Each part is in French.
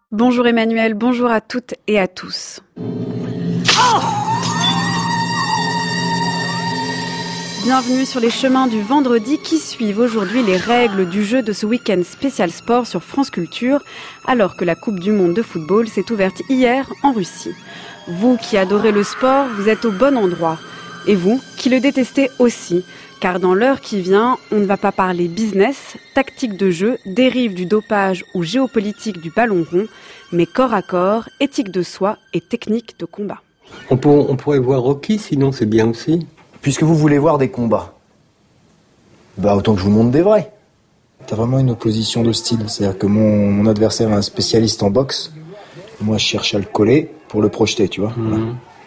Bonjour Emmanuel, bonjour à toutes et à tous. Bienvenue sur les chemins du vendredi qui suivent aujourd'hui les règles du jeu de ce week-end spécial sport sur France Culture, alors que la Coupe du Monde de football s'est ouverte hier en Russie. Vous qui adorez le sport, vous êtes au bon endroit. Et vous qui le détestez aussi, car dans l'heure qui vient, on ne va pas parler business, tactique de jeu, dérive du dopage ou géopolitique du ballon rond, mais corps à corps, éthique de soi et technique de combat. On pourrait voir Rocky, sinon c'est bien aussi. Puisque vous voulez voir des combats, autant que je vous montre des vrais. T'as vraiment une opposition de style, c'est-à-dire que mon adversaire est un spécialiste en boxe, moi je cherche à le coller pour le projeter, tu vois. Voilà.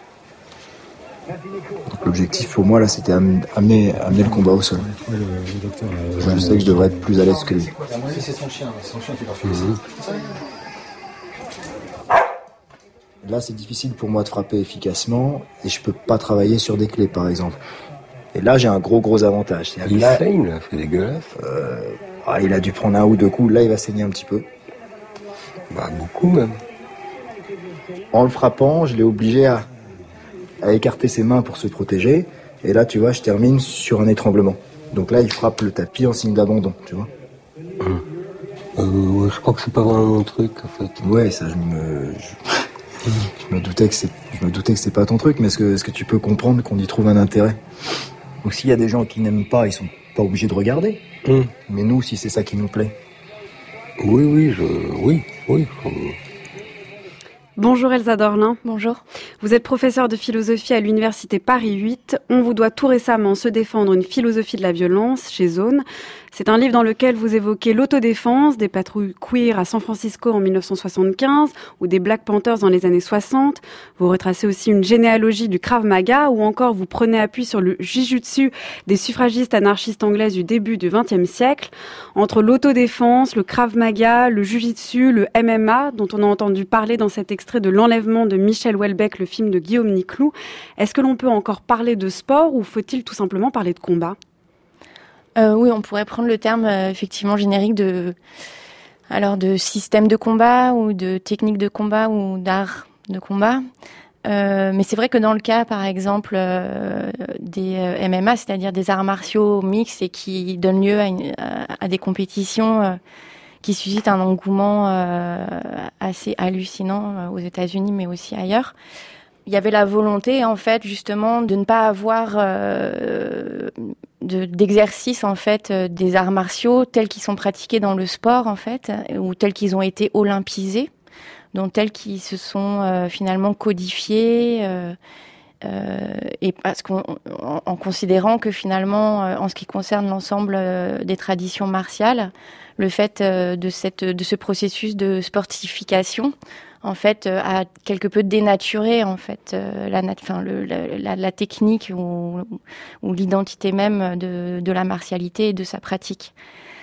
Donc, l'objectif pour moi là, c'était amener le combat au sol. Je sais que je devrais être plus à l'aise que lui. C'est son chien qui parfait. Là, c'est difficile pour moi de frapper efficacement et je peux pas travailler sur des clés, par exemple. Et là, j'ai un gros avantage. Il saigne, là, c'est dégueulasse. Il a dû prendre un ou deux coups. Là, il va saigner un petit peu. Beaucoup même. En le frappant, je l'ai obligé à écarter ses mains pour se protéger. Et là, tu vois, je termine sur un étranglement. Donc là, il frappe le tapis en signe d'abandon, tu vois. Je crois que c'est pas vraiment mon truc, en fait. Ouais, ça, je me doutais que c'est pas ton truc, mais est-ce que tu peux comprendre qu'on y trouve un intérêt? Donc s'il y a des gens qui n'aiment pas, ils sont pas obligés de regarder. Mais nous, si c'est ça qui nous plaît. Oui. Bonjour Elsa Dorlin. Bonjour. Vous êtes professeure de philosophie à l'université Paris 8. On vous doit tout récemment Se défendre, une philosophie de la violence chez Zone. C'est un livre dans lequel vous évoquez l'autodéfense, des patrouilles queer à San Francisco en 1975 ou des Black Panthers dans les années 60. Vous retracez aussi une généalogie du Krav Maga ou encore vous prenez appui sur le Jujutsu des suffragistes anarchistes anglaises du début du XXe siècle. Entre l'autodéfense, le Krav Maga, le Jujutsu, le MMA, dont on a entendu parler dans cet extrait de L'Enlèvement de Michel Houellebecq, le film de Guillaume Niclou, est-ce que l'on peut encore parler de sport ou faut-il tout simplement parler de combat ? Oui, on pourrait prendre le terme effectivement générique de système de combat ou de technique de combat ou d'art de combat. Mais c'est vrai que dans le cas, par exemple, des MMA, c'est-à-dire des arts martiaux mixtes et qui donnent lieu à des compétitions qui suscitent un engouement assez hallucinant aux États-Unis, mais aussi ailleurs. Il y avait la volonté, en fait, justement, de ne pas avoir d'exercice, en fait, des arts martiaux tels qu'ils sont pratiqués dans le sport, en fait, ou tels qu'ils ont été olympisés, donc tels qu'ils se sont finalement codifiés, et parce en considérant que finalement, en ce qui concerne l'ensemble des traditions martiales, le fait de ce processus de sportification, en fait, a quelque peu dénaturé en fait la technique ou l'identité même de la martialité et de sa pratique.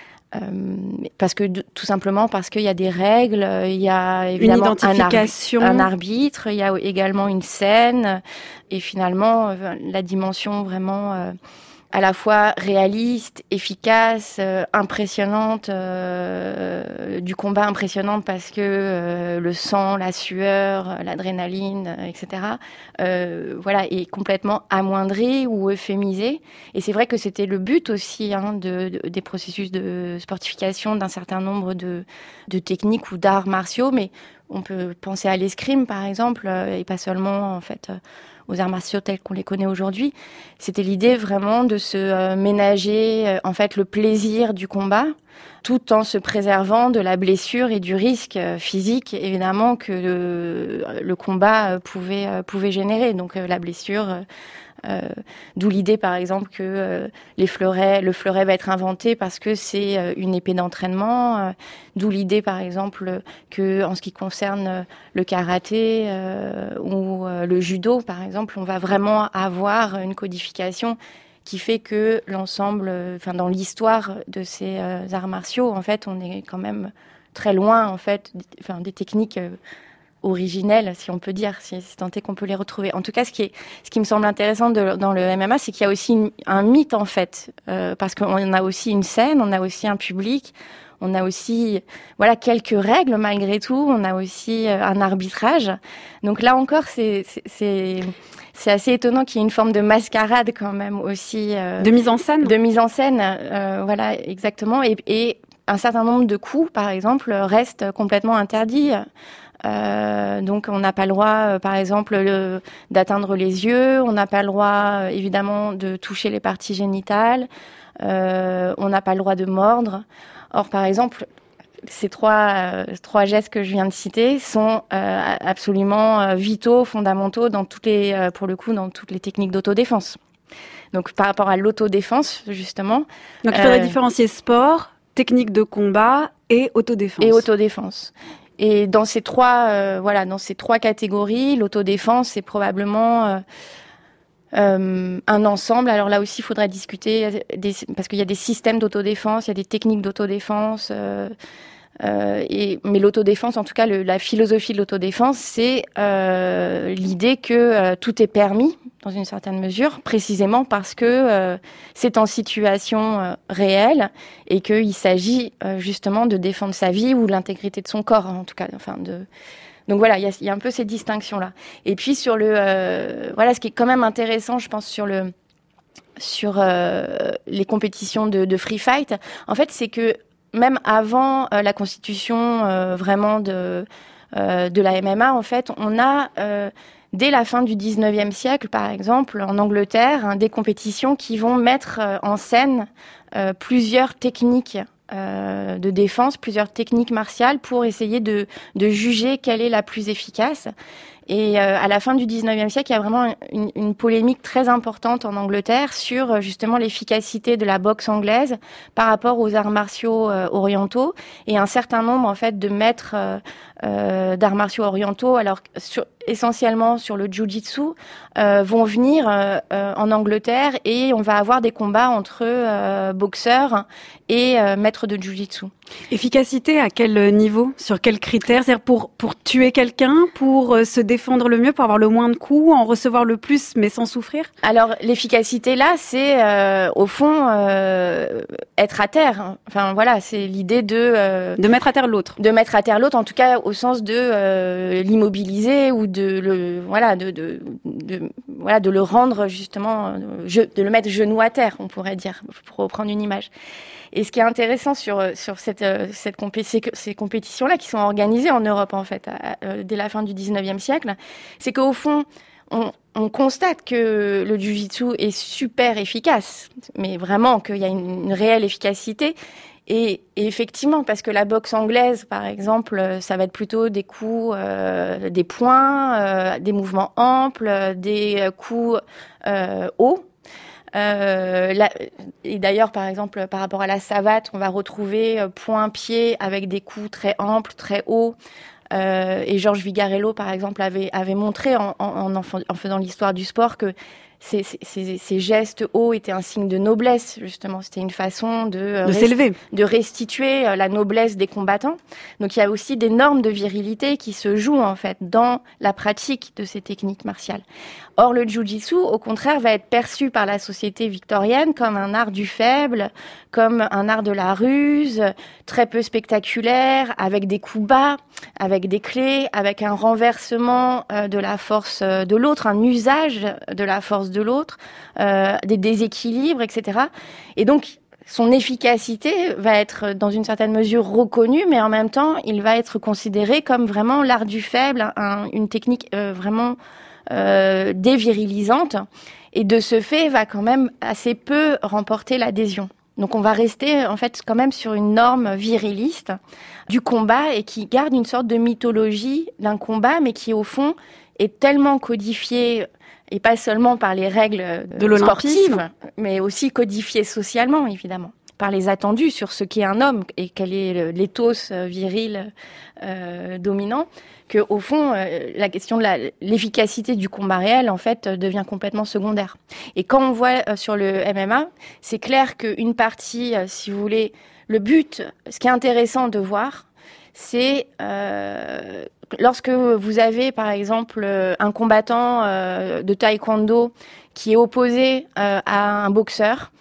Tout simplement parce qu'il y a des règles, il y a évidemment un arbitre, il y a également une scène et finalement la dimension vraiment à la fois réaliste, efficace, impressionnante, du combat impressionnante parce que le sang, la sueur, l'adrénaline, etc. Est complètement amoindri ou euphémisé. Et c'est vrai que c'était le but aussi des processus de sportification d'un certain nombre de techniques ou d'arts martiaux, mais on peut penser à l'escrime par exemple, et pas seulement en fait aux arts martiaux tels qu'on les connaît aujourd'hui. C'était l'idée vraiment de se ménager en fait le plaisir du combat, tout en se préservant de la blessure et du risque physique évidemment que le combat pouvait générer. Donc la blessure. D'où l'idée, par exemple, que le fleuret va être inventé parce que c'est une épée d'entraînement. D'où l'idée, par exemple, que en ce qui concerne le karaté ou le judo, par exemple, on va vraiment avoir une codification qui fait que l'ensemble, dans l'histoire de ces arts martiaux, en fait, on est quand même très loin, en fait, des techniques originelles, si on peut dire, si tant est qu'on peut les retrouver. En tout cas, ce qui me semble intéressant dans le MMA, c'est qu'il y a aussi un mythe, en fait, parce qu'on a aussi une scène, on a aussi un public, on a aussi quelques règles malgré tout, on a aussi un arbitrage. Donc là encore, c'est assez étonnant qu'il y ait une forme de mascarade quand même aussi. De mise en scène. De mise en scène, voilà, exactement. Et un certain nombre de coups, par exemple, restent complètement interdits. Donc on n'a pas le droit, par exemple, d'atteindre les yeux, on n'a pas le droit, évidemment, de toucher les parties génitales, on n'a pas le droit de mordre. Or, par exemple, ces trois gestes que je viens de citer sont absolument vitaux, fondamentaux dans toutes les techniques d'autodéfense. Donc par rapport à l'autodéfense, justement. Donc il faudrait différencier sport, technique de combat et autodéfense. Et dans ces trois catégories, l'autodéfense, c'est probablement un ensemble. Alors là aussi, il faudrait discuter parce qu'il y a des systèmes d'autodéfense, il y a des techniques d'autodéfense. Mais l'autodéfense, en tout cas, la philosophie de l'autodéfense, c'est l'idée que tout est permis dans une certaine mesure, précisément parce que c'est en situation réelle et qu'il s'agit justement de défendre sa vie ou l'intégrité de son corps, en tout cas. Donc voilà, il y a un peu ces distinctions-là. Et puis sur ce qui est quand même intéressant, je pense, sur les compétitions de free fight, en fait, c'est que même avant la constitution vraiment de la MMA, en fait, on a dès la fin du 19e siècle, par exemple, en Angleterre, des compétitions qui vont mettre en scène plusieurs techniques de défense, plusieurs techniques martiales pour essayer de juger quelle est la plus efficace. Et à la fin du 19e siècle, il y a vraiment une polémique très importante en Angleterre sur justement l'efficacité de la boxe anglaise par rapport aux arts martiaux orientaux. Et un certain nombre en fait de maîtres d'arts martiaux orientaux, alors essentiellement sur le jiu-jitsu, vont venir en Angleterre et on va avoir des combats entre boxeurs et maîtres de jiu-jitsu. Efficacité à quel niveau? Sur quels critères? C'est-à-dire pour tuer quelqu'un, pour se défendre le mieux, pour avoir le moins de coups, en recevoir le plus mais sans souffrir? Alors l'efficacité là, c'est au fond être à terre. Enfin voilà, c'est l'idée de mettre à terre l'autre. De mettre à terre l'autre, en tout cas au sens de l'immobiliser ou de le rendre justement, de le mettre genou à terre, on pourrait dire, pour reprendre une image. Et ce qui est intéressant sur ces compétitions-là qui sont organisées en Europe en fait dès la fin du 19e siècle, c'est qu'au fond on constate que le jiu-jitsu est super efficace, mais vraiment qu'il y a une réelle efficacité. Et effectivement, parce que la boxe anglaise, par exemple, ça va être plutôt des coups, des poings, des mouvements amples, des coups hauts. Et d'ailleurs, par exemple, par rapport à la savate, on va retrouver point-pied avec des coups très amples, très hauts. Et Georges Vigarello, par exemple, avait montré en faisant l'histoire du sport que ces gestes hauts étaient un signe de noblesse, justement. C'était une façon de s'élever, de restituer la noblesse des combattants. Donc il y a aussi des normes de virilité qui se jouent en fait dans la pratique de ces techniques martiales. Or le jiu-jitsu, au contraire, va être perçu par la société victorienne comme un art du faible, comme un art de la ruse, très peu spectaculaire, avec des coups bas, avec des clés, avec un renversement de la force de l'autre, un usage de la force de l'autre, des déséquilibres, etc. Et donc, son efficacité va être dans une certaine mesure reconnue, mais en même temps, il va être considéré comme vraiment l'art du faible, une technique vraiment dévirilisante, et de ce fait, va quand même assez peu remporter l'adhésion. Donc on va rester en fait quand même sur une norme viriliste du combat et qui garde une sorte de mythologie d'un combat, mais qui au fond est tellement codifiée, et pas seulement par les règles sportives, mais aussi codifiée socialement, évidemment, par les attendus sur ce qu'est un homme et quel est l'éthos viril dominant, que au fond, la question de l'efficacité du combat réel, en fait, devient complètement secondaire. Et quand on voit sur le MMA, c'est clair qu'une partie, si vous voulez, le but, ce qui est intéressant de voir, c'est lorsque vous avez, par exemple, un combattant de taekwondo qui est opposé à un boxeur,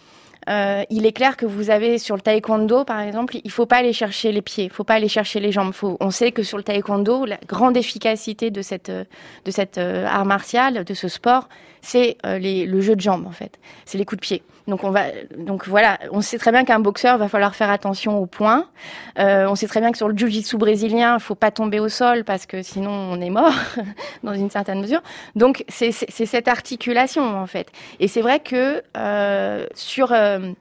il est clair que vous avez sur le taekwondo, par exemple, il faut pas aller chercher les pieds, il faut pas aller chercher les jambes. On sait que sur le taekwondo, la grande efficacité de cette art martial, de ce sport, c'est le jeu de jambes en fait. C'est les coups de pied. Donc voilà, on sait très bien qu'un boxeur va falloir faire attention aux poings. On sait très bien que sur le jiu-jitsu brésilien, il faut pas tomber au sol parce que sinon on est mort dans une certaine mesure. Donc c'est cette articulation en fait. Et c'est vrai que sur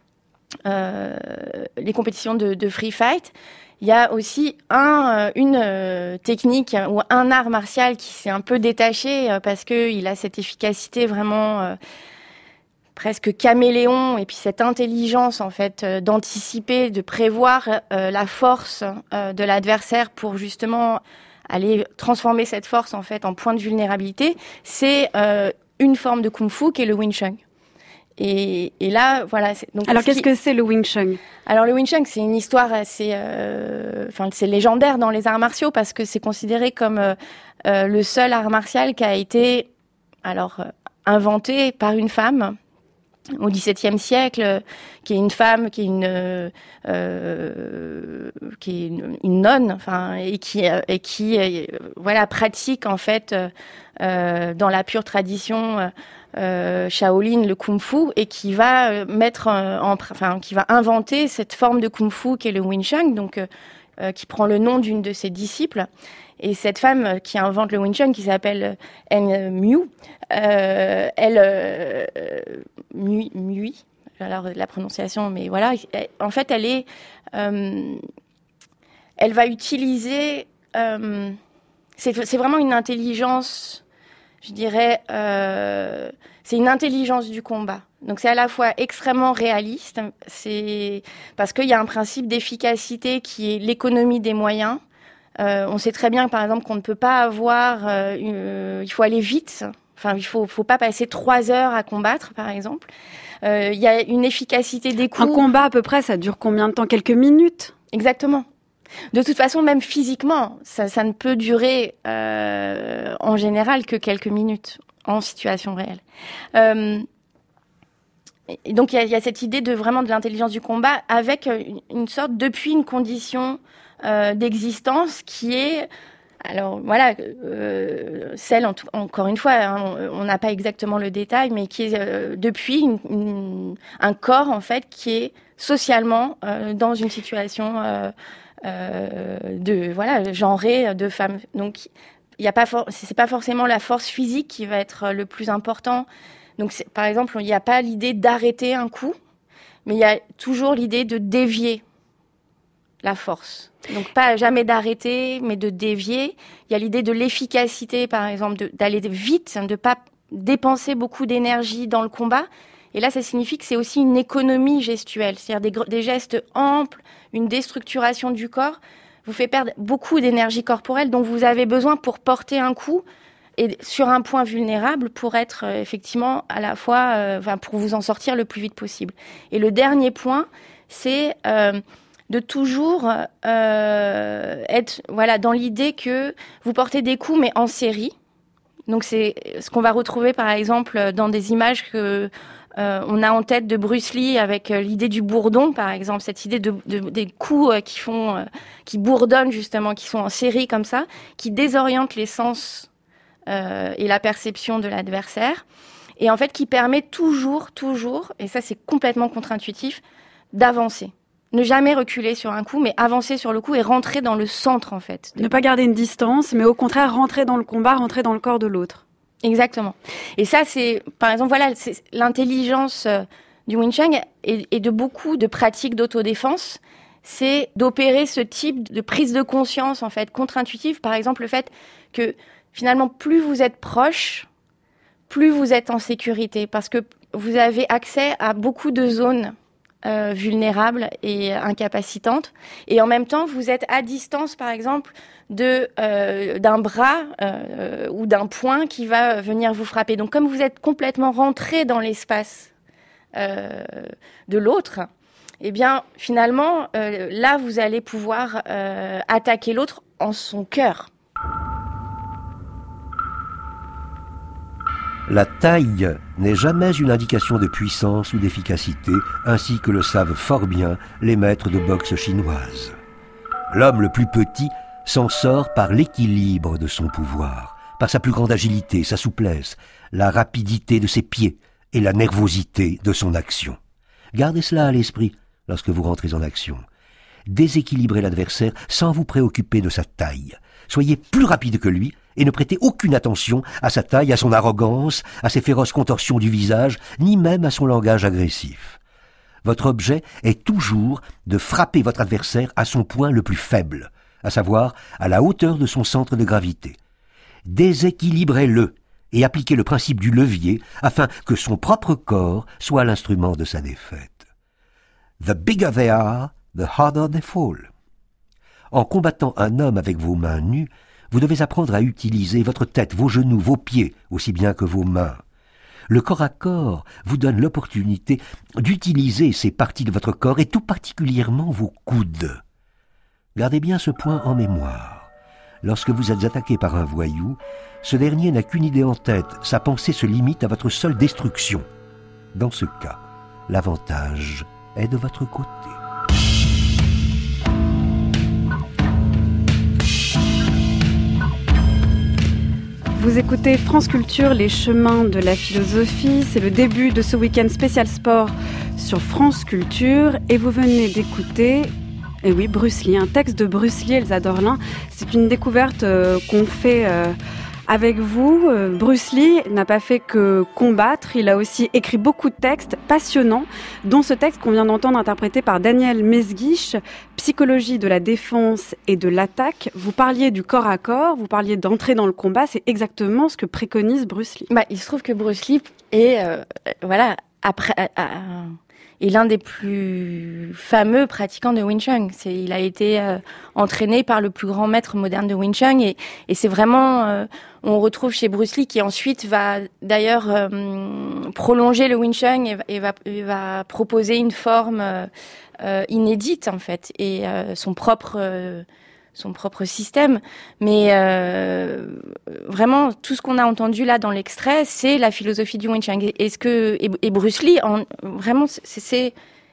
les compétitions de free fight, il y a aussi une technique ou un art martial qui s'est un peu détaché parce que il a cette efficacité vraiment presque caméléon et puis cette intelligence en fait d'anticiper, de prévoir la force de l'adversaire pour justement aller transformer cette force en fait en point de vulnérabilité. C'est une forme de kung-fu qui est le Wing Chun. Et là, voilà. Alors, qu'est-ce que c'est le Wing Chun ? Alors, le Wing Chun, c'est une histoire assez, c'est légendaire dans les arts martiaux parce que c'est considéré comme le seul art martial qui a été, inventé par une femme au XVIIe siècle, qui est une femme, qui est une nonne, enfin, et qui pratique en fait dans la pure tradition Shaolin le kung-fu et qui va qui va inventer cette forme de kung-fu qui est le Wing Chun, donc qui prend le nom d'une de ses disciples. Et cette femme qui invente le Wing Chun, qui s'appelle En Mui, Mui, alors la prononciation, mais voilà, en fait, elle va utiliser, c'est vraiment une intelligence, je dirais, c'est une intelligence du combat. Donc c'est à la fois extrêmement réaliste, c'est parce qu'il y a un principe d'efficacité qui est l'économie des moyens. On sait très bien, par exemple, qu'on ne peut pas avoir... il faut aller vite. Enfin, il faut pas passer 3 heures à combattre, par exemple. Il y a une efficacité des coups. Un combat, à peu près, ça dure combien de temps ? Quelques minutes ? Exactement. De toute façon, même physiquement, ça ne peut durer, en général, que quelques minutes en situation réelle. Et donc, il y a cette idée de l'intelligence du combat avec une sorte, depuis une condition... d'existence qui est, alors voilà, celle encore une fois, on n'a pas exactement le détail, mais qui est depuis un corps en fait qui est socialement dans une situation genrée de femme. Donc il y a pas c'est pas forcément la force physique qui va être le plus important. Donc par exemple, il n'y a pas l'idée d'arrêter un coup, mais il y a toujours l'idée de dévier la force. Donc pas jamais d'arrêter, mais de dévier. Il y a l'idée de l'efficacité, par exemple, d'aller vite, de pas dépenser beaucoup d'énergie dans le combat. Et là, ça signifie que c'est aussi une économie gestuelle, c'est-à-dire des gestes amples, une déstructuration du corps vous fait perdre beaucoup d'énergie corporelle dont vous avez besoin pour porter un coup et sur un point vulnérable pour être effectivement à la fois, pour vous en sortir le plus vite possible. Et le dernier point, c'est de toujours être dans l'idée que vous portez des coups mais en série. Donc c'est ce qu'on va retrouver par exemple dans des images que on a en tête de Bruce Lee avec l'idée du bourdon par exemple, cette idée des coups qui bourdonnent justement, qui sont en série comme ça, qui désorientent les sens et la perception de l'adversaire et en fait qui permet toujours, et ça c'est complètement contre-intuitif, d'avancer. Ne jamais reculer sur un coup, mais avancer sur le coup et rentrer dans le centre, en fait. Ne pas garder une distance, mais au contraire, rentrer dans le combat, rentrer dans le corps de l'autre. Exactement. Et ça, c'est, par exemple, c'est l'intelligence du Wing Chun et de beaucoup de pratiques d'autodéfense, c'est d'opérer ce type de prise de conscience, en fait, contre-intuitive. Par exemple, le fait que, finalement, plus vous êtes proche, plus vous êtes en sécurité, parce que vous avez accès à beaucoup de zones vulnérables et incapacitantes, et en même temps vous êtes à distance par exemple d'un bras ou d'un poing qui va venir vous frapper. Donc comme vous êtes complètement rentré dans l'espace de l'autre, eh bien finalement là vous allez pouvoir attaquer l'autre en son cœur. La taille n'est jamais une indication de puissance ou d'efficacité, ainsi que le savent fort bien les maîtres de boxe chinoises. L'homme le plus petit s'en sort par l'équilibre de son pouvoir, par sa plus grande agilité, sa souplesse, la rapidité de ses pieds et la nervosité de son action. Gardez cela à l'esprit lorsque vous rentrez en action. Déséquilibrez l'adversaire sans vous préoccuper de sa taille. Soyez plus rapide que lui et ne prêtez aucune attention à sa taille, à son arrogance, à ses féroces contorsions du visage, ni même à son langage agressif. Votre objet est toujours de frapper votre adversaire à son point le plus faible, à savoir à la hauteur de son centre de gravité. Déséquilibrez-le et appliquez le principe du levier afin que son propre corps soit l'instrument de sa défaite. The bigger they are, the harder they fall. En combattant un homme avec vos mains nues, vous devez apprendre à utiliser votre tête, vos genoux, vos pieds, aussi bien que vos mains. Le corps à corps vous donne l'opportunité d'utiliser ces parties de votre corps et tout particulièrement vos coudes. Gardez bien ce point en mémoire. Lorsque vous êtes attaqué par un voyou, ce dernier n'a qu'une idée en tête, sa pensée se limite à votre seule destruction. Dans ce cas, l'avantage est de votre côté. Vous écoutez France Culture, les chemins de la philosophie. C'est le début de ce week-end spécial sport sur France Culture. Et vous venez d'écouter, Bruce Lee, un texte de Bruce Lee, Elsa Dorlin. C'est une découverte qu'on fait avec vous. Bruce Lee n'a pas fait que combattre, il a aussi écrit beaucoup de textes passionnants, dont ce texte qu'on vient d'entendre interprété par Daniel Mesguich, Psychologie de la défense et de l'attaque. Vous parliez du corps à corps, vous parliez d'entrer dans le combat, c'est exactement ce que préconise Bruce Lee. Il se trouve que Bruce Lee est, est l'un des plus fameux pratiquants de Wing Chun. Il a été entraîné par le plus grand maître moderne de Wing Chun et c'est vraiment, on retrouve chez Bruce Lee qui ensuite va d'ailleurs prolonger le Wing Chun et va proposer une forme inédite en fait et son propre système, mais vraiment tout ce qu'on a entendu là dans l'extrait, c'est la philosophie du Wing Chun. Et Bruce Lee, vraiment, c'est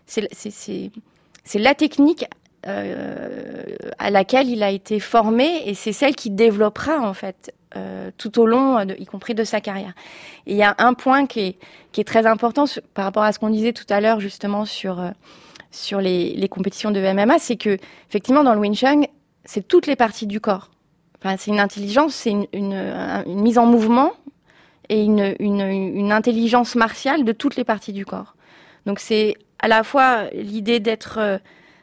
la technique à laquelle il a été formé, et c'est celle qu'il développera en fait tout au long, y compris de sa carrière. Et il y a un point qui est très important par rapport à ce qu'on disait tout à l'heure justement sur les compétitions de MMA, c'est que effectivement dans le Wing Chun, c'est toutes les parties du corps. Enfin, c'est une intelligence, c'est une mise en mouvement et une intelligence martiale de toutes les parties du corps. Donc c'est à la fois l'idée d'être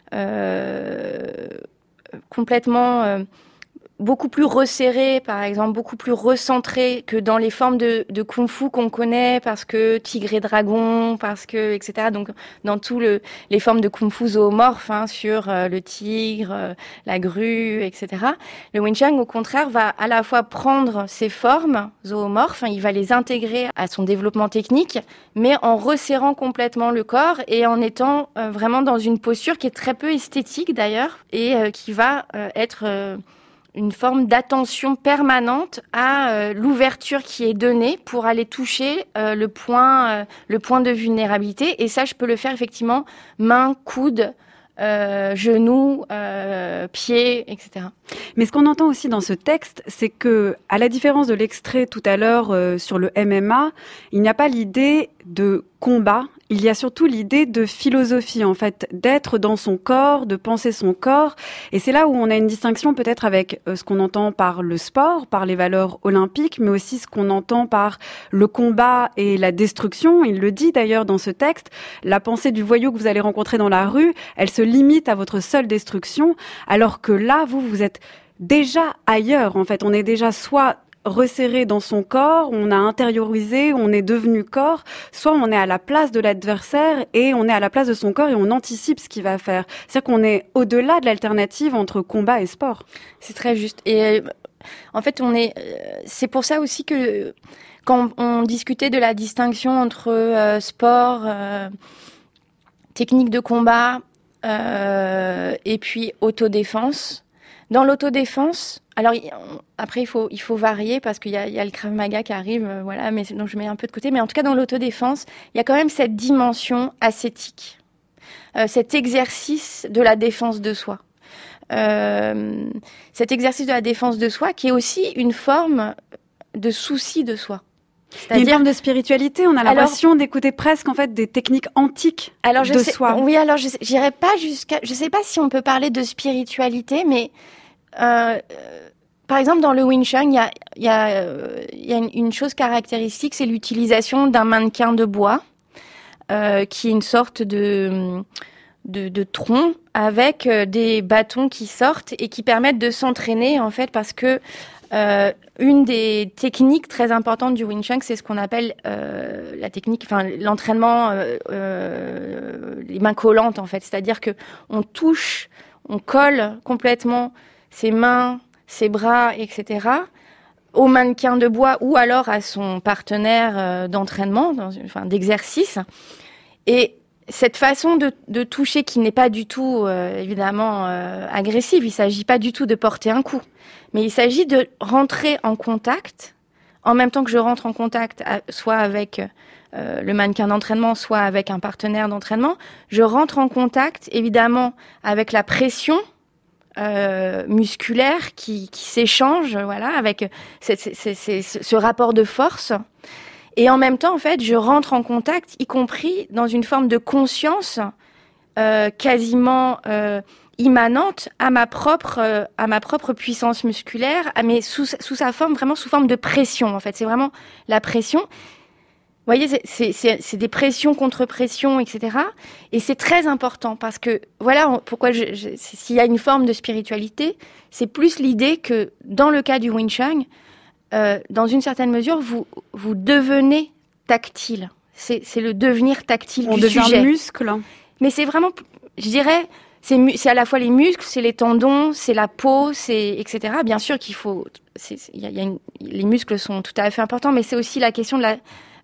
complètement beaucoup plus resserré, par exemple, beaucoup plus recentré que dans les formes de kung-fu qu'on connaît, parce que tigre et dragon, parce que, etc. Donc, dans tous les formes de kung-fu zoomorphes, sur le tigre, la grue, etc. Le Wing Chun, au contraire, va à la fois prendre ces formes zoomorphes, il va les intégrer à son développement technique, mais en resserrant complètement le corps et en étant vraiment dans une posture qui est très peu esthétique d'ailleurs, et qui va être une forme d'attention permanente à l'ouverture qui est donnée pour aller toucher le point de vulnérabilité. Et ça, je peux le faire effectivement main, coude, genoux, pieds, etc. Mais ce qu'on entend aussi dans ce texte, c'est que, à la différence de l'extrait tout à l'heure sur le MMA, il n'y a pas l'idée de combat. Il y a surtout l'idée de philosophie, en fait, d'être dans son corps, de penser son corps. Et c'est là où on a une distinction peut-être avec ce qu'on entend par le sport, par les valeurs olympiques, mais aussi ce qu'on entend par le combat et la destruction. Il le dit d'ailleurs dans ce texte, la pensée du voyou que vous allez rencontrer dans la rue, elle se limite à votre seule destruction, alors que là, vous êtes déjà ailleurs, en fait. On est déjà soit resserré dans son corps, on a intériorisé, on est devenu corps, soit on est à la place de l'adversaire et on est à la place de son corps et on anticipe ce qu'il va faire. C'est-à-dire qu'on est au-delà de l'alternative entre combat et sport. C'est très juste. Et en fait, c'est pour ça aussi que quand on discutait de la distinction entre sport, technique de combat et puis autodéfense, Dans l'autodéfense, alors après il faut varier parce qu'il y a le Krav Maga qui arrive, voilà, mais donc je mets un peu de côté. Mais en tout cas dans l'autodéfense, il y a quand même cette dimension ascétique, cet exercice de la défense de soi, cet exercice de la défense de soi qui est aussi une forme de souci de soi. C'est-à-dire une forme de spiritualité, on a l'impression d'écouter presque en fait des techniques antiques soi. Oui, alors j'irai pas je sais pas si on peut parler de spiritualité, mais par exemple dans le Wing Chun, il y a une chose caractéristique, c'est l'utilisation d'un mannequin de bois qui est une sorte de tronc avec des bâtons qui sortent et qui permettent de s'entraîner en fait parce que une des techniques très importantes du Wing Chun, c'est ce qu'on appelle la technique, enfin l'entraînement, les mains collantes en fait. C'est-à-dire que on touche, on colle complètement ses mains, ses bras, etc. au mannequin de bois ou alors à son partenaire d'entraînement, d'exercice. Et cette façon de toucher qui n'est pas du tout, évidemment, agressive, il ne s'agit pas du tout de porter un coup, mais il s'agit de rentrer en contact, en même temps que je rentre en contact, soit avec le mannequin d'entraînement, soit avec un partenaire d'entraînement, je rentre en contact, évidemment, avec la pression musculaire qui s'échange, voilà, avec ce rapport de force. Et en même temps, en fait, je rentre en contact, y compris dans une forme de conscience quasiment immanente à ma propre puissance musculaire, mais sous sa forme, vraiment sous forme de pression. En fait, c'est vraiment la pression. Vous voyez, c'est des pressions contre pressions, etc. Et c'est très important parce que, voilà, pourquoi s'il y a une forme de spiritualité, c'est plus l'idée que, dans le cas du Wing Chun, dans une certaine mesure, vous devenez tactile. C'est le devenir tactile du sujet. On devient muscle. Mais c'est vraiment, je dirais, c'est à la fois les muscles, c'est les tendons, c'est la peau, c'est etc. Bien sûr qu'il faut, les muscles sont tout à fait importants, mais c'est aussi la question de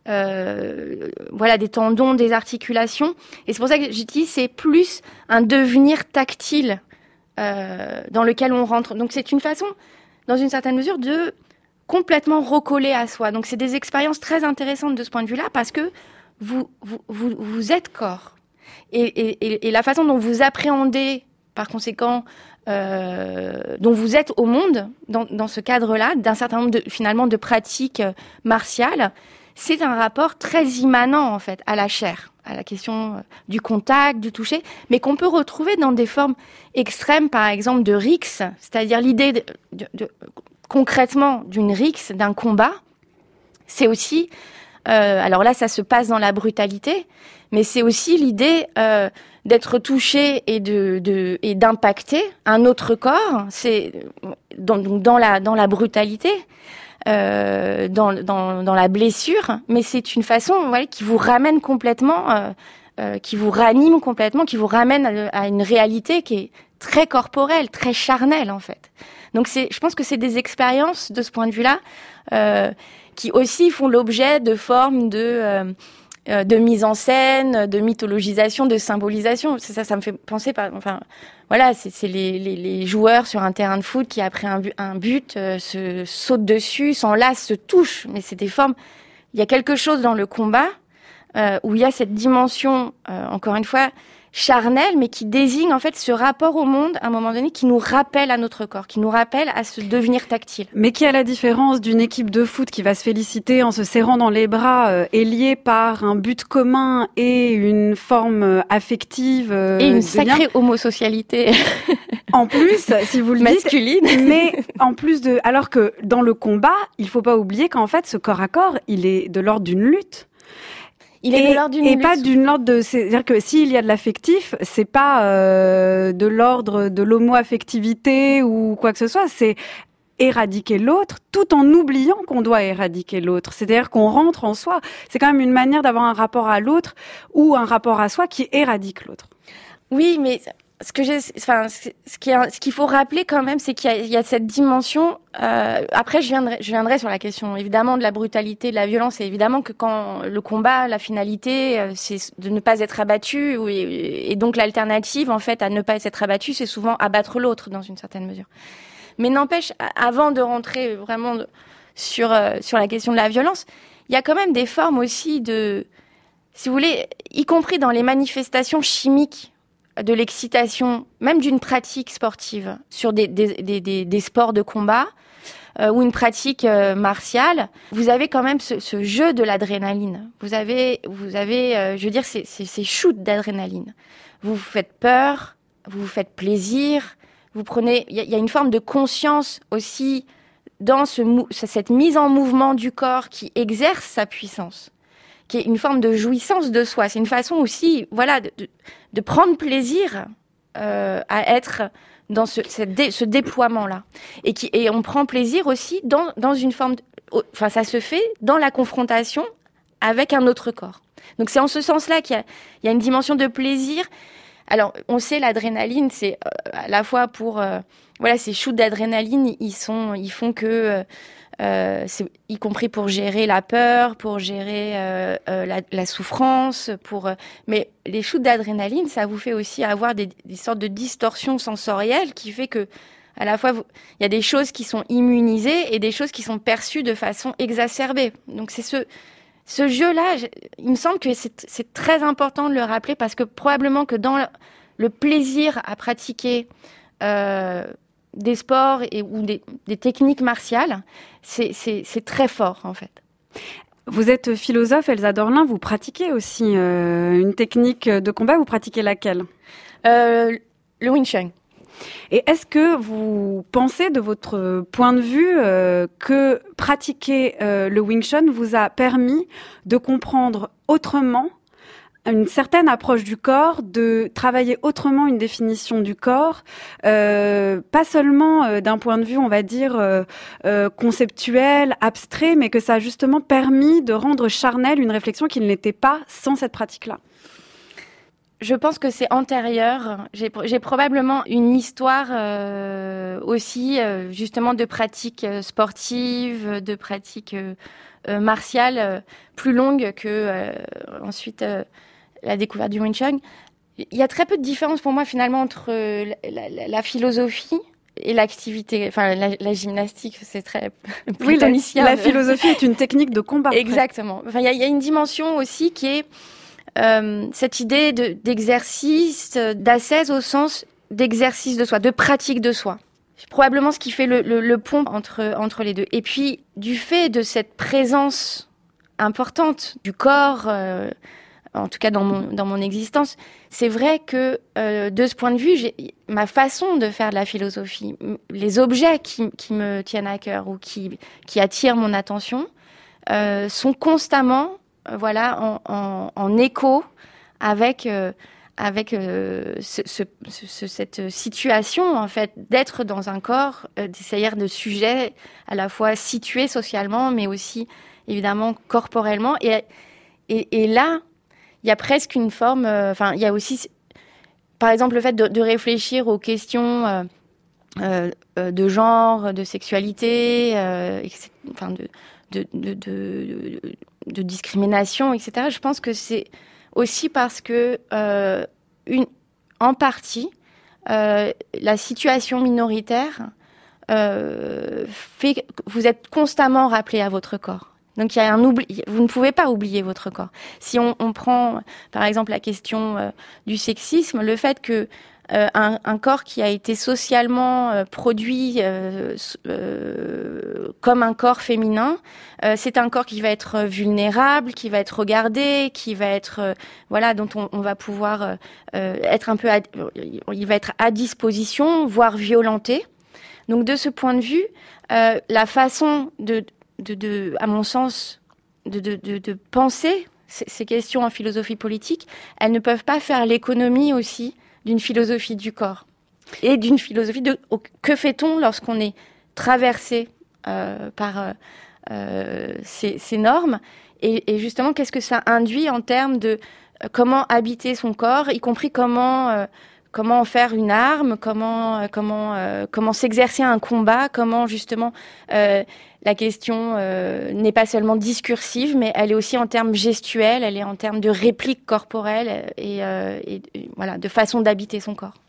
des tendons, des articulations. Et c'est pour ça que je dis c'est plus un devenir tactile dans lequel on rentre. Donc c'est une façon, dans une certaine mesure, de complètement recoller à soi. Donc c'est des expériences très intéressantes de ce point de vue-là parce que vous êtes corps. Et la façon dont vous appréhendez, par conséquent, dont vous êtes au monde, dans ce cadre-là, d'un certain nombre finalement de pratiques martiales, c'est un rapport très immanent, en fait, à la chair, à la question du contact, du toucher, mais qu'on peut retrouver dans des formes extrêmes, par exemple, de rixe, c'est-à-dire l'idée concrètement d'une rixe, d'un combat. C'est aussi, alors là, ça se passe dans la brutalité, mais c'est aussi l'idée d'être touché et d'impacter un autre corps. C'est dans la brutalité. Dans la blessure, mais c'est une façon qui vous ramène complètement, qui vous ranime complètement, qui vous ramène à une réalité qui est très corporelle, très charnelle en fait. Donc je pense que c'est des expériences de ce point de vue-là qui aussi font l'objet de formes de mise en scène, de mythologisation, de symbolisation. Ça me fait penser c'est les joueurs sur un terrain de foot qui après un but se sautent dessus, s'enlacent, se touchent. Mais c'est des formes. Il y a quelque chose dans le combat où il y a cette dimension, encore une fois, charnelle, mais qui désigne en fait ce rapport au monde, à un moment donné, qui nous rappelle à notre corps, qui nous rappelle à ce devenir tactile. Mais qui, à la différence d'une équipe de foot qui va se féliciter en se serrant dans les bras, est liée par un but commun et une forme affective et une sacrée homosocialité. En plus, si vous le masculine. Dites, mais en plus alors que dans le combat, il faut pas oublier qu'en fait, ce corps à corps, il est de l'ordre d'une lutte. Il est de l'ordre d'une lutte. Pas d'une l'ordre de, c'est-à-dire que s'il y a de l'affectif, c'est pas de l'ordre de l'homo-affectivité ou quoi que ce soit, c'est éradiquer l'autre tout en oubliant qu'on doit éradiquer l'autre. C'est-à-dire qu'on rentre en soi. C'est quand même une manière d'avoir un rapport à l'autre ou un rapport à soi qui éradique l'autre. Oui, mais ce qu'il faut rappeler quand même, c'est qu'il y a cette dimension. Après, je viendrai sur la question évidemment de la brutalité, de la violence, et évidemment que quand le combat, la finalité, c'est de ne pas être abattu, et donc l'alternative en fait à ne pas être abattu, c'est souvent abattre l'autre dans une certaine mesure. Mais n'empêche, avant de rentrer vraiment sur la question de la violence, il y a quand même des formes aussi de, si vous voulez, y compris dans les manifestations chimiques de l'excitation, même d'une pratique sportive, sur des sports de combat ou une pratique martiale, vous avez quand même ce jeu de l'adrénaline. Vous avez, je veux dire, ces shoots d'adrénaline. Vous vous faites peur, vous vous faites plaisir, vous prenez. Il y a une forme de conscience aussi dans cette mise en mouvement du corps qui exerce sa puissance, qui est une forme de jouissance de soi. C'est une façon aussi, voilà, de prendre plaisir à être dans ce déploiement-là. Et on prend plaisir aussi dans une forme... Enfin, ça se fait dans la confrontation avec un autre corps. Donc c'est en ce sens-là qu'il y a une dimension de plaisir. Alors, on sait, l'adrénaline, c'est à la fois pour... voilà, ces shoots d'adrénaline, ils font que... y compris pour gérer la peur, pour gérer la souffrance, mais les shoots d'adrénaline, ça vous fait aussi avoir des sortes de distorsions sensorielles qui fait que à la fois il y a des choses qui sont immunisées et des choses qui sont perçues de façon exacerbée. Donc c'est ce jeu-là, il me semble que c'est très important de le rappeler parce que probablement que dans le plaisir à pratiquer des sports ou des techniques martiales, c'est très fort en fait. Vous êtes philosophe, Elsa Dorlin, vous pratiquez aussi une technique de combat, vous pratiquez laquelle ? Le Wing Chun. Et est-ce que vous pensez, de votre point de vue, que pratiquer le Wing Chun vous a permis de comprendre autrement une certaine approche du corps, de travailler autrement une définition du corps, pas seulement d'un point de vue, on va dire, conceptuel, abstrait, mais que ça a justement permis de rendre charnelle une réflexion qui ne l'était pas sans cette pratique-là? Je pense que c'est antérieur. J'ai probablement une histoire aussi, justement, de pratiques sportives, de pratiques martiales plus longues que ensuite la découverte du Wing Chun. Il y a très peu de différence pour moi finalement entre la philosophie et l'activité, enfin la gymnastique, c'est très platonicien. Oui, la philosophie est une technique de combat. Exactement. Enfin, il y a une dimension aussi qui est cette idée d'exercice, d'ascèse au sens d'exercice de soi, de pratique de soi. C'est probablement ce qui fait le pont entre les deux. Et puis, du fait de cette présence importante du corps, en tout cas dans mon existence, c'est vrai que de ce point de vue, ma façon de faire de la philosophie, les objets qui me tiennent à cœur ou qui attirent mon attention, sont constamment en écho avec cette situation en fait d'être dans un corps, d'essayer de sujets à la fois situés socialement, mais aussi évidemment corporellement. Et là, il y a presque une forme. Il y a aussi, par exemple, le fait de réfléchir aux questions de genre, de sexualité, de discrimination, etc. Je pense que c'est aussi parce que, en partie, la situation minoritaire fait que vous êtes constamment rappelé à votre corps. Donc il y a un oubli. Vous ne pouvez pas oublier votre corps. Si on prend, par exemple, la question du sexisme, le fait que un corps qui a été socialement produit comme un corps féminin, c'est un corps qui va être vulnérable, qui va être regardé, qui va être dont on va pouvoir être un peu il va être à disposition, voire violenté. Donc de ce point de vue, la façon à mon sens de penser ces questions en philosophie politique, elles ne peuvent pas faire l'économie aussi d'une philosophie du corps et d'une philosophie de que fait-on lorsqu'on est traversé par ces normes et justement qu'est-ce que ça induit en termes de comment habiter son corps, y compris comment comment en faire une arme, comment s'exercer un combat, comment justement la question n'est pas seulement discursive, mais elle est aussi en termes gestuels, elle est en termes de réplique corporelle et voilà, de façon d'habiter son corps.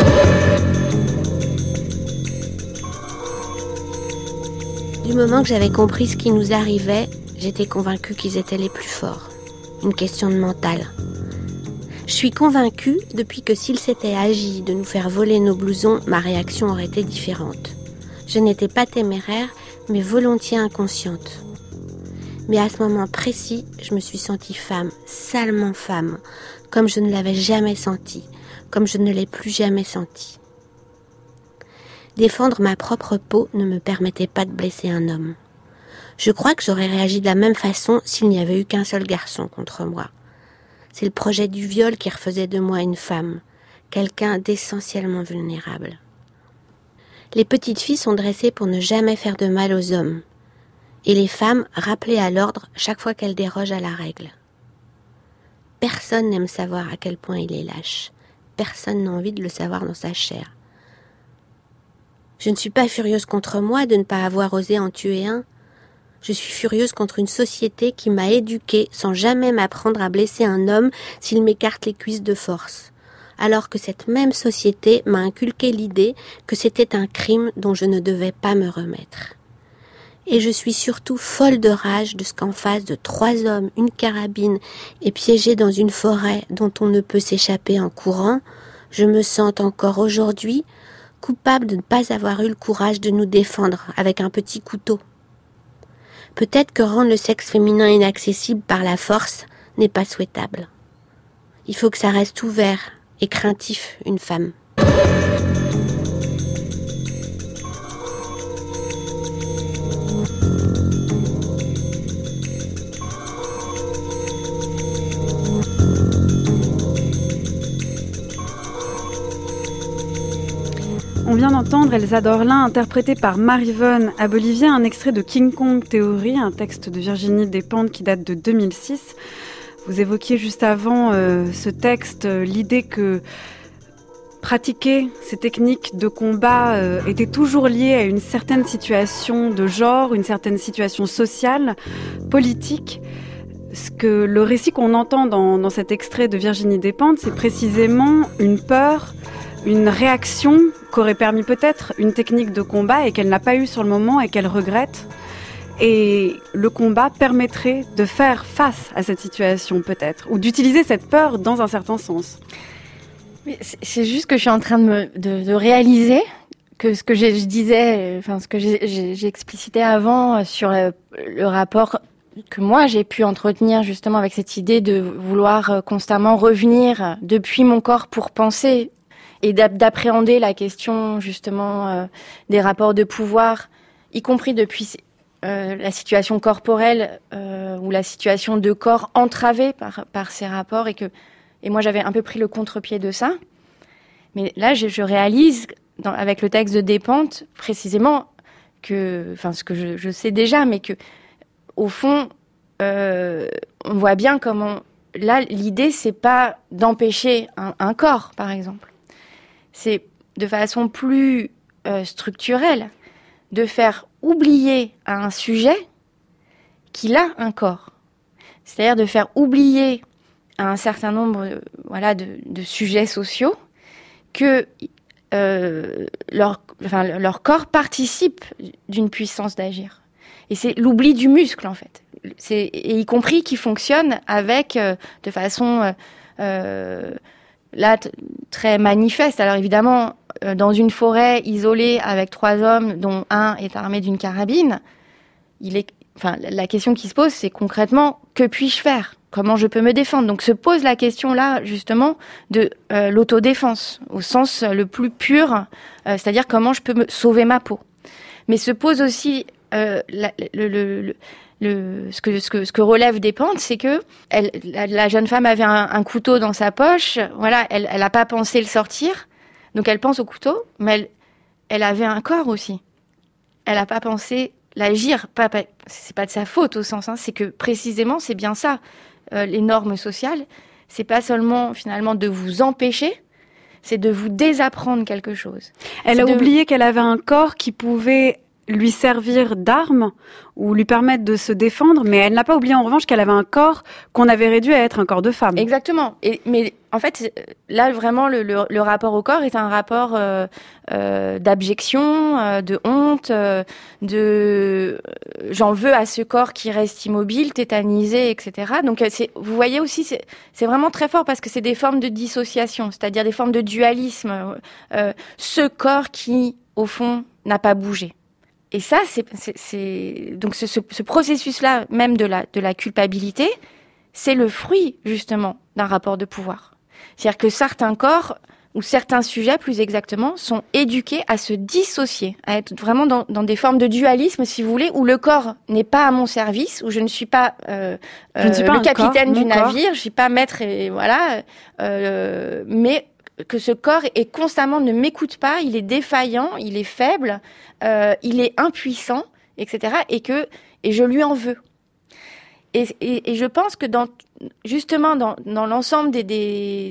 Du moment que j'avais compris ce qui nous arrivait, j'étais convaincue qu'ils étaient les plus forts. Une question de mental. Je suis convaincue depuis que s'ils s'étaient agi de nous faire voler nos blousons, ma réaction aurait été différente. Je n'étais pas téméraire, mais volontiers inconsciente. Mais à ce moment précis, je me suis sentie femme, salement femme, comme je ne l'avais jamais sentie, comme je ne l'ai plus jamais sentie. Défendre ma propre peau ne me permettait pas de blesser un homme. Je crois que j'aurais réagi de la même façon s'il n'y avait eu qu'un seul garçon contre moi. C'est le projet du viol qui refaisait de moi une femme, quelqu'un d'essentiellement vulnérable. Les petites filles sont dressées pour ne jamais faire de mal aux hommes, et les femmes rappelées à l'ordre chaque fois qu'elles dérogent à la règle. Personne n'aime savoir à quel point il est lâche. Personne n'a envie de le savoir dans sa chair. Je ne suis pas furieuse contre moi de ne pas avoir osé en tuer un. Je suis furieuse contre une société qui m'a éduquée sans jamais m'apprendre à blesser un homme s'il m'écarte les cuisses de force, alors que cette même société m'a inculqué l'idée que c'était un crime dont je ne devais pas me remettre. Et je suis surtout folle de rage de ce qu'en face de 3 hommes, une carabine et piégés dans une forêt dont on ne peut s'échapper en courant, je me sente encore aujourd'hui coupable de ne pas avoir eu le courage de nous défendre avec un petit couteau. Peut-être que rendre le sexe féminin inaccessible par la force n'est pas souhaitable. Il faut que ça reste ouvert et craintif, une femme. On vient d'entendre Elsa Dorlin, interprétée par Maryvonne Abolivier, un extrait de King Kong Theory, un texte de Virginie Despentes qui date de 2006. Vous évoquiez juste avant ce texte l'idée que pratiquer ces techniques de combat était toujours liée à une certaine situation de genre, une certaine situation sociale, politique. Ce que le récit qu'on entend dans cet extrait de Virginie Despentes, c'est précisément une peur, une réaction qu'aurait permis peut-être une technique de combat et qu'elle n'a pas eue sur le moment et qu'elle regrette. Et le combat permettrait de faire face à cette situation peut-être, ou d'utiliser cette peur dans un certain sens. Mais c'est juste que je suis en train de réaliser que ce que je disais, enfin ce que j'ai explicité avant sur le rapport que moi j'ai pu entretenir justement avec cette idée de vouloir constamment revenir depuis mon corps pour penser et d'appréhender la question justement des rapports de pouvoir, y compris depuis la situation corporelle ou la situation de corps entravée par ces rapports et moi j'avais un peu pris le contre-pied de ça. Mais là je réalise avec le texte de Despentes précisément que, enfin ce que je sais déjà, mais que au fond on voit bien comment là l'idée c'est pas d'empêcher un corps par exemple. C'est de façon plus structurelle de faire oublier à un sujet qu'il a un corps. C'est-à-dire de faire oublier à un certain nombre de sujets sociaux que leur corps participe d'une puissance d'agir. Et c'est l'oubli du muscle, en fait. Et y compris qui fonctionne avec, de façon... là, très manifeste. Alors évidemment, dans une forêt isolée avec 3 hommes, dont un est armé d'une carabine, la question qui se pose, c'est concrètement, que puis-je faire ? Comment je peux me défendre ? Donc se pose la question là, justement, de l'autodéfense, au sens le plus pur, c'est-à-dire comment je peux me sauver ma peau. Mais se pose aussi ce que relève Despentes, c'est que la jeune femme avait un couteau dans sa poche. Voilà, elle n'a pas pensé le sortir, donc elle pense au couteau, mais elle avait un corps aussi. Elle n'a pas pensé l'agir. C'est pas de sa faute au sens, c'est que précisément c'est bien ça. Les normes sociales, c'est pas seulement finalement de vous empêcher, c'est de vous désapprendre quelque chose. Elle a oublié qu'elle avait un corps qui pouvait lui servir d'arme ou lui permettre de se défendre, mais elle n'a pas oublié en revanche qu'elle avait un corps qu'on avait réduit à être un corps de femme. Exactement. Mais en fait, là vraiment le rapport au corps est un rapport d'abjection, de honte, j'en veux à ce corps qui reste immobile, tétanisé, etc. Donc vous voyez aussi, c'est vraiment très fort parce que c'est des formes de dissociation, c'est-à-dire des formes de dualisme. Ce corps qui, au fond, n'a pas bougé. Et ça, donc ce processus-là, même de la culpabilité, c'est le fruit, justement, d'un rapport de pouvoir. C'est-à-dire que certains corps, ou certains sujets, plus exactement, sont éduqués à se dissocier, à être vraiment dans des formes de dualisme, si vous voulez, où le corps n'est pas à mon service, où je ne suis pas, le capitaine du navire, je suis pas maître, et voilà, mais que ce corps est constamment ne m'écoute pas, il est défaillant, il est faible, il est impuissant, etc. Et je lui en veux. Et je pense que justement dans l'ensemble des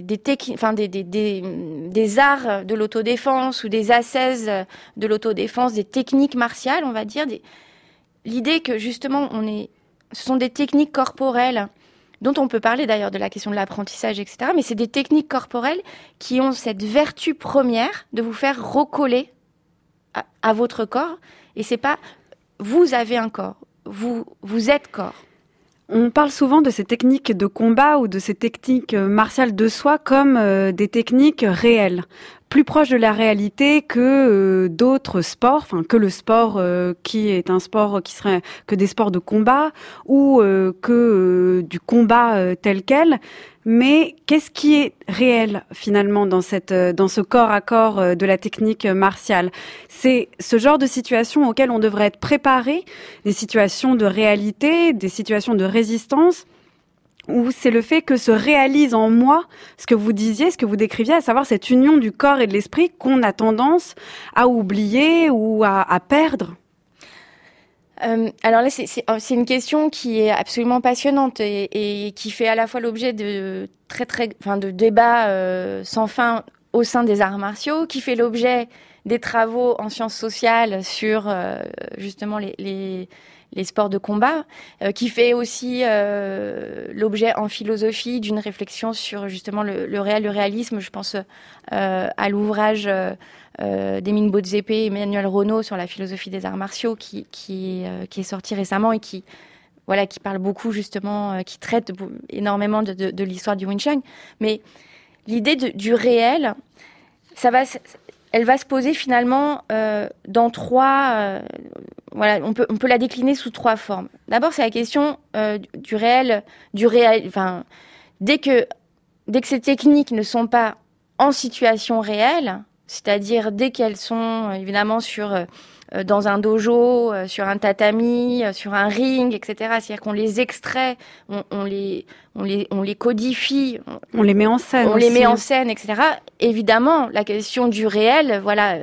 arts de l'autodéfense ou des ascèses de l'autodéfense, des techniques martiales, on va dire, l'idée que justement ce sont des techniques corporelles dont on peut parler d'ailleurs de la question de l'apprentissage, etc. Mais c'est des techniques corporelles qui ont cette vertu première de vous faire recoller à votre corps. Et c'est pas vous avez un corps, vous êtes corps. On parle souvent de ces techniques de combat ou de ces techniques martiales de soi comme des techniques réelles, plus proches de la réalité que d'autres sports, enfin que le sport qui est un sport qui serait que des sports de combat ou que du combat tel quel. Mais qu'est-ce qui est réel finalement dans ce corps à corps de la technique martiale? C'est ce genre de situation auquel on devrait être préparé, des situations de réalité, des situations de résistance, où c'est le fait que se réalise en moi ce que vous disiez, ce que vous décriviez, à savoir cette union du corps et de l'esprit qu'on a tendance à oublier ou à perdre. Alors là, c'est une question qui est absolument passionnante et qui fait à la fois l'objet de de débats sans fin au sein des arts martiaux, qui fait l'objet des travaux en sciences sociales sur justement les sports de combat, qui fait aussi l'objet en philosophie d'une réflexion sur justement le réel, le réalisme. Je pense à l'ouvrage d'Émile Bodzépé et Emmanuel Renaud sur la philosophie des arts martiaux qui est sorti récemment et qui parle beaucoup justement, qui traite énormément de l'histoire du Wing Chun. Mais l'idée du réel, elle va se poser finalement dans trois. On peut la décliner sous trois formes. D'abord, c'est la question du réel. Enfin, dès que ces techniques ne sont pas en situation réelle, c'est-à-dire dès qu'elles sont évidemment dans un dojo, sur un tatami, sur un ring, etc. C'est-à-dire qu'on les extrait, on les codifie, on les met en scène. Les met en scène, etc. Évidemment, la question du réel,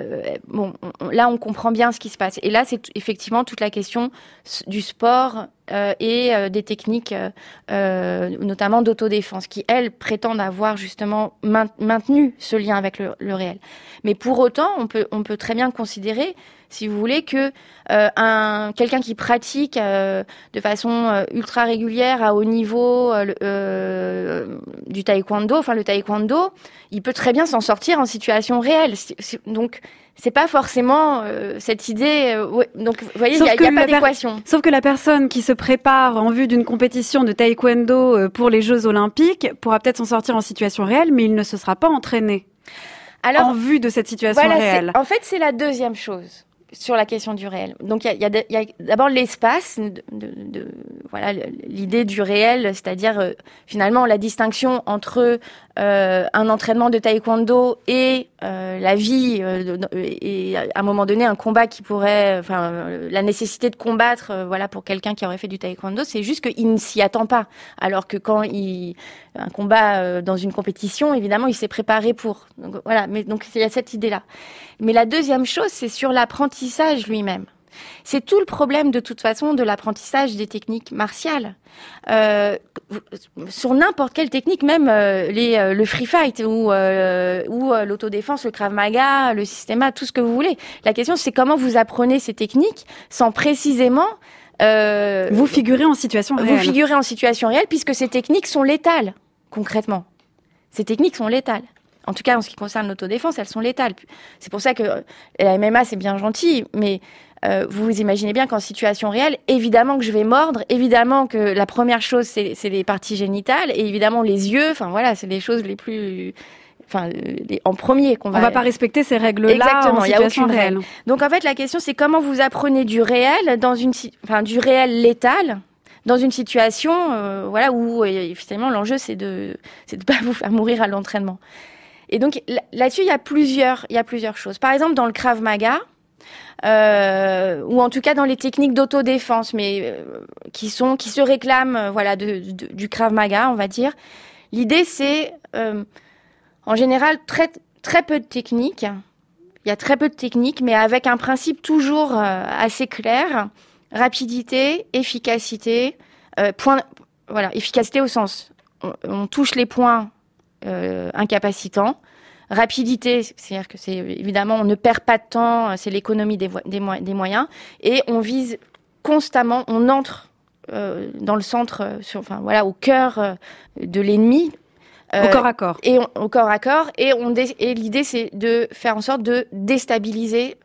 là on comprend bien ce qui se passe. Et là, c'est effectivement toute la question du sport et des techniques, notamment d'autodéfense, qui elles prétendent avoir justement maintenu ce lien avec le réel. Mais pour autant, on peut très bien considérer, si vous voulez, que quelqu'un qui pratique de façon ultra régulière à haut niveau du taekwondo, enfin le taekwondo, il peut très bien s'en sortir en situation réelle. Donc c'est pas forcément cette idée. Donc vous voyez, il y a pas d'équation. Sauf que la personne qui se prépare en vue d'une compétition de taekwondo pour les Jeux Olympiques pourra peut-être s'en sortir en situation réelle, mais il ne se sera pas entré en vue de cette situation réelle. En fait, c'est la deuxième chose sur la question du réel. Donc il y a d'abord l'espace, l'idée du réel, c'est-à-dire finalement la distinction entre un entraînement de taekwondo et la vie et à un moment donné un combat qui pourrait, la nécessité de combattre, pour quelqu'un qui aurait fait du taekwondo, c'est juste qu'il ne s'y attend pas. Alors que quand un combat dans une compétition, évidemment, il s'est préparé pour. Donc, voilà, mais donc il y a cette idée-là. Mais la deuxième chose, c'est sur l'apprentissage lui-même. C'est tout le problème de toute façon de l'apprentissage des techniques martiales. Sur n'importe quelle technique, même le free fight ou l'autodéfense, le Krav Maga, le Systema, tout ce que vous voulez. La question, c'est comment vous apprenez ces techniques sans précisément... vous figurez en situation réelle. Vous figurez en situation réelle puisque ces techniques sont létales, concrètement. Ces techniques sont létales. En tout cas, en ce qui concerne l'autodéfense, elles sont létales. C'est pour ça que la MMA, c'est bien gentil, mais vous vous imaginez bien qu'en situation réelle, évidemment que je vais mordre, évidemment que la première chose, c'est les parties génitales, et évidemment les yeux, enfin voilà, c'est les choses les plus... en premier qu'on va... On va pas respecter ces règles-là en situation réelle. Donc en fait, la question, c'est comment vous apprenez du réel du réel létal dans une situation où finalement l'enjeu c'est de pas vous faire mourir à l'entraînement. Et donc là-dessus, il y a plusieurs choses. Par exemple, dans le Krav Maga, ou en tout cas dans les techniques d'autodéfense, mais qui se réclament du Krav Maga, on va dire. L'idée, c'est en général très très peu de techniques. Il y a très peu de techniques, mais avec un principe toujours assez clair: rapidité, efficacité, efficacité au sens on touche les points incapacitants. Rapidité, c'est-à-dire que c'est évidemment on ne perd pas de temps, c'est l'économie des moyens, et on vise constamment, on entre dans le centre, au cœur de l'ennemi. Au corps à corps. Au corps à corps, et l'idée c'est de faire en sorte de déstabiliser.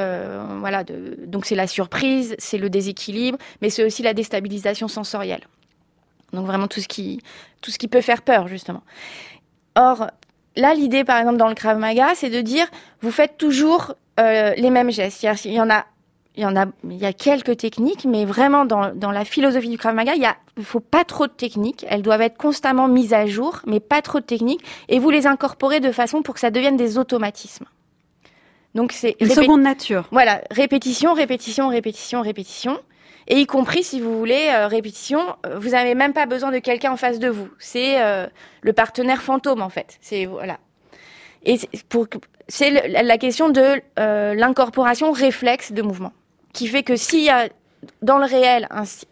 Donc c'est la surprise, c'est le déséquilibre, mais c'est aussi la déstabilisation sensorielle. Donc vraiment tout ce qui peut faire peur justement. Or là, l'idée, par exemple, dans le Krav Maga, c'est de dire, vous faites toujours les mêmes gestes. Il y a quelques techniques, mais vraiment dans la philosophie du Krav Maga, il faut pas trop de techniques. Elles doivent être constamment mises à jour, mais pas trop de techniques. Et vous les incorporez de façon pour que ça devienne des automatismes. Donc c'est une seconde nature. Voilà, répétition, répétition, répétition, répétition. Et y compris, si vous voulez, répétition, vous n'avez même pas besoin de quelqu'un en face de vous. C'est le partenaire fantôme, en fait. Et c'est la question de l'incorporation réflexe de mouvement, qui fait que s'il y a dans le réel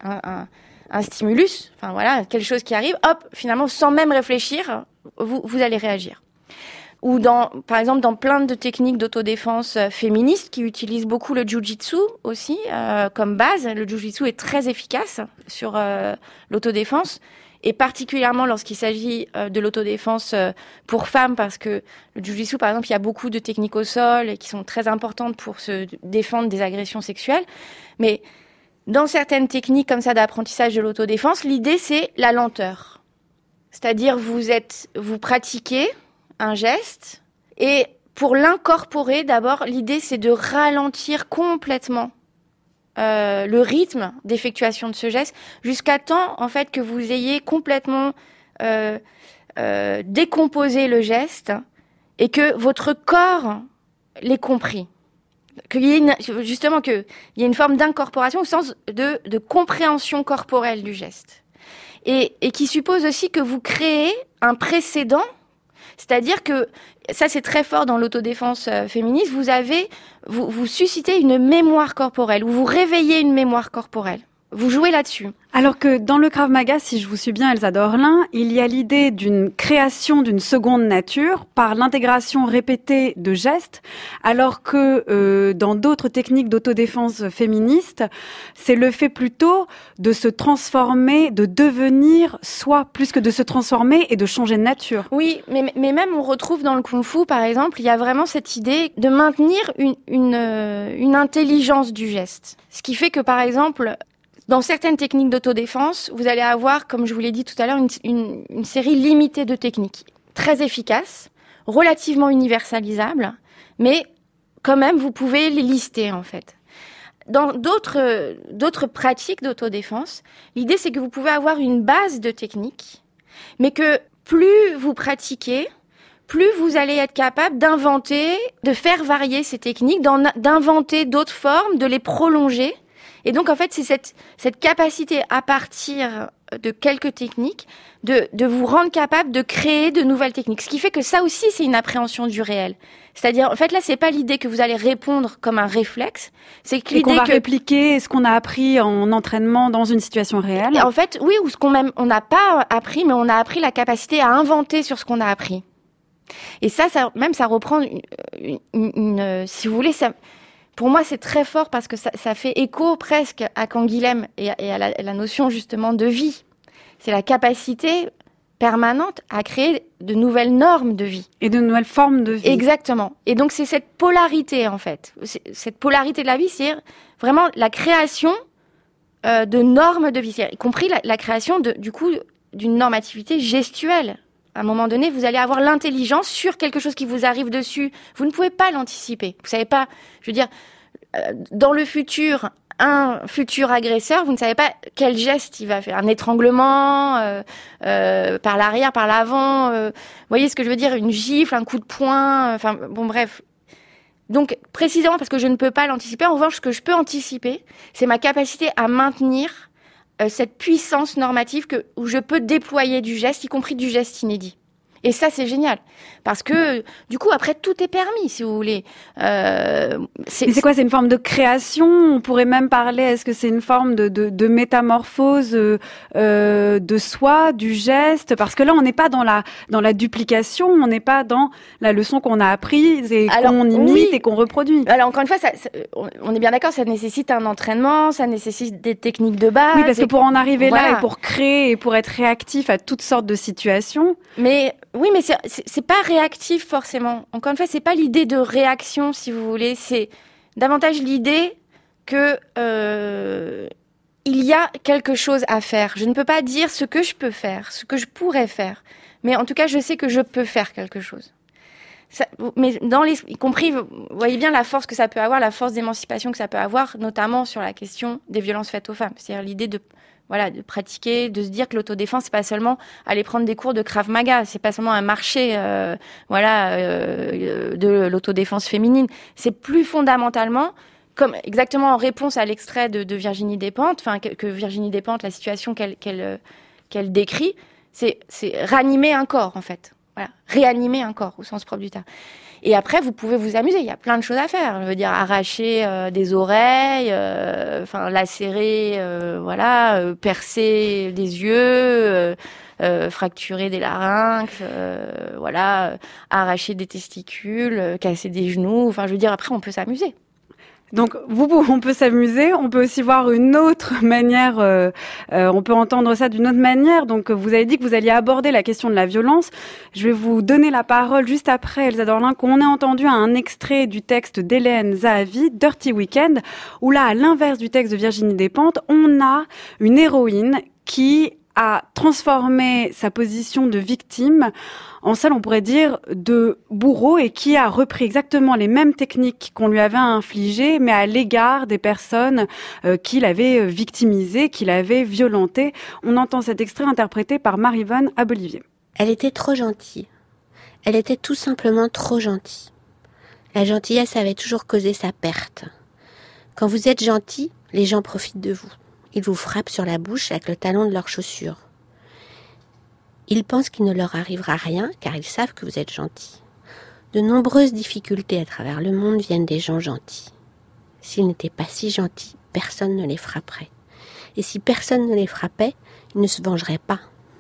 un stimulus, quelque chose qui arrive, hop, finalement, sans même réfléchir, vous allez réagir. Ou par exemple, dans plein de techniques d'autodéfense féministes qui utilisent beaucoup le jiu-jitsu aussi comme base. Le jiu-jitsu est très efficace sur l'autodéfense, et particulièrement lorsqu'il s'agit de l'autodéfense pour femmes, parce que le jiu-jitsu, par exemple, il y a beaucoup de techniques au sol et qui sont très importantes pour se défendre des agressions sexuelles. Mais dans certaines techniques comme ça d'apprentissage de l'autodéfense, l'idée c'est la lenteur. C'est-à-dire vous pratiquez un geste, et pour l'incorporer, d'abord, l'idée c'est de ralentir complètement le rythme d'effectuation de ce geste, jusqu'à temps en fait que vous ayez complètement décomposé le geste et que votre corps l'ait compris. Qu'il y ait une forme d'incorporation au sens de compréhension corporelle du geste. Et qui suppose aussi que vous créez un précédent. C'est-à-dire que, ça c'est très fort dans l'autodéfense féministe, vous suscitez une mémoire corporelle, ou vous réveillez une mémoire corporelle. Vous jouez là-dessus. Alors que dans le Krav Maga, si je vous suis bien, Elsa Dorlin, il y a l'idée d'une création d'une seconde nature par l'intégration répétée de gestes, alors que dans d'autres techniques d'autodéfense féministe, c'est le fait plutôt de se transformer, de devenir soi, plus que de se transformer et de changer de nature. Oui, mais même on retrouve dans le kung-fu, par exemple, il y a vraiment cette idée de maintenir une intelligence du geste. Ce qui fait que, par exemple, dans certaines techniques d'autodéfense, vous allez avoir, comme je vous l'ai dit tout à l'heure, une série limitée de techniques, très efficaces, relativement universalisables, mais quand même, vous pouvez les lister, en fait. Dans d'autres pratiques d'autodéfense, l'idée, c'est que vous pouvez avoir une base de techniques, mais que plus vous pratiquez, plus vous allez être capable d'inventer, de faire varier ces techniques, d'inventer d'autres formes, de les prolonger. Et donc, en fait, c'est cette capacité, à partir de quelques techniques, de vous rendre capable de créer de nouvelles techniques. Ce qui fait que ça aussi, c'est une appréhension du réel. C'est-à-dire, en fait, là, c'est pas l'idée que vous allez répondre comme un réflexe, c'est que l'idée qu'on va répliquer ce qu'on a appris en entraînement dans une situation réelle. Et en fait, oui, ou ce qu'on même, on n'a pas appris, mais on a appris la capacité à inventer sur ce qu'on a appris. Et ça reprend si vous voulez, ça, pour moi, c'est très fort parce que ça fait écho presque à Canguilhem et à la notion justement de vie. C'est la capacité permanente à créer de nouvelles normes de vie. Et de nouvelles formes de vie. Exactement. Et donc, c'est cette polarité, en fait. Cette polarité de la vie, c'est vraiment la création de normes de vie, y compris la création d'une normativité gestuelle. À un moment donné, vous allez avoir l'intelligence sur quelque chose qui vous arrive dessus. Vous ne pouvez pas l'anticiper. Vous savez pas, je veux dire, dans le futur, un futur agresseur, vous ne savez pas quel geste il va faire. Un étranglement, par l'arrière, par l'avant. Vous voyez ce que je veux dire? Une gifle, un coup de poing, enfin, bon, bref. Donc, précisément parce que je ne peux pas l'anticiper, en revanche, ce que je peux anticiper, c'est ma capacité à maintenir cette puissance normative où je peux déployer du geste, y compris du geste inédit. Et ça, c'est génial. Parce que, du coup, après, tout est permis, si vous voulez. C'est quoi? C'est une forme de création? On pourrait même parler, est-ce que c'est une forme de métamorphose de soi, du geste? Parce que là, on n'est pas dans la duplication, on n'est pas dans la leçon qu'on a apprise et qu'on imite et qu'on reproduit. Alors, encore une fois, on est bien d'accord, ça nécessite un entraînement, ça nécessite des techniques de base. Oui, parce que pour en arriver là et pour créer et pour être réactif à toutes sortes de situations... Oui, mais c'est pas réactif forcément. Encore une fois, c'est pas l'idée de réaction, si vous voulez. C'est davantage l'idée que il y a quelque chose à faire. Je ne peux pas dire ce que je peux faire, ce que je pourrais faire, mais en tout cas, je sais que je peux faire quelque chose. Ça, mais y compris, vous voyez bien la force que ça peut avoir, la force d'émancipation que ça peut avoir, notamment sur la question des violences faites aux femmes. C'est-à-dire l'idée de pratiquer, de se dire que l'autodéfense, c'est pas seulement aller prendre des cours de Krav Maga, c'est pas seulement un marché, de l'autodéfense féminine. C'est plus fondamentalement, comme exactement en réponse à l'extrait de Virginie Despentes, enfin que Virginie Despentes, la situation qu'elle décrit, c'est ranimer un corps en fait. Voilà, réanimer un corps au sens propre du terme. Et après, vous pouvez vous amuser. Il y a plein de choses à faire. Je veux dire, arracher des oreilles, lacérer, percer des yeux, fracturer des larynx, arracher des testicules, casser des genoux. Enfin, je veux dire, après, on peut s'amuser. Donc, on peut s'amuser, on peut aussi voir une autre manière, on peut entendre ça d'une autre manière. Donc, vous avez dit que vous alliez aborder la question de la violence. Je vais vous donner la parole juste après, Elsa Dorlin, qu'on ait entendu un extrait du texte d'Hélène Zahavi, Dirty Weekend, où là, à l'inverse du texte de Virginie Despentes, on a une héroïne qui a transformé sa position de victime en celle, on pourrait dire, de bourreau et qui a repris exactement les mêmes techniques qu'on lui avait infligées, mais à l'égard des personnes qu'il avait victimisées, qu'il avait violentées. On entend cet extrait interprété par Maryvonne Abolivier. Elle était trop gentille. Elle était tout simplement trop gentille. La gentillesse avait toujours causé sa perte. Quand vous êtes gentil, les gens profitent de vous. Ils vous frappent sur la bouche avec le talon de leurs chaussures. Ils pensent qu'il ne leur arrivera rien car ils savent que vous êtes gentil. De nombreuses difficultés à travers le monde viennent des gens gentils. S'ils n'étaient pas si gentils, personne ne les frapperait. Et si personne ne les frappait, ils ne se vengeraient pas.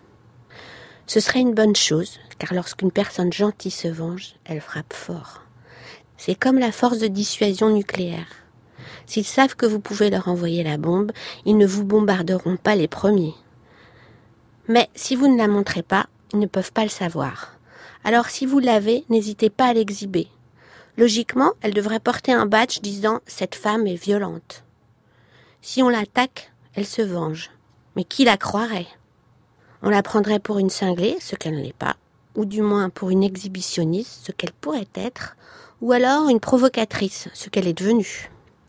Ce serait une bonne chose, car lorsqu'une personne gentille se venge, elle frappe fort. C'est comme la force de dissuasion nucléaire. S'ils savent que vous pouvez leur envoyer la bombe, ils ne vous bombarderont pas les premiers. Mais si vous ne la montrez pas, ils ne peuvent pas le savoir. Alors si vous l'avez, n'hésitez pas à l'exhiber. Logiquement, elle devrait porter un badge disant « Cette femme est violente ». Si on l'attaque, elle se venge. Mais qui la croirait? On la prendrait pour une cinglée, ce qu'elle n'est pas, ou du moins pour une exhibitionniste, ce qu'elle pourrait être, ou alors une provocatrice, ce qu'elle est devenue.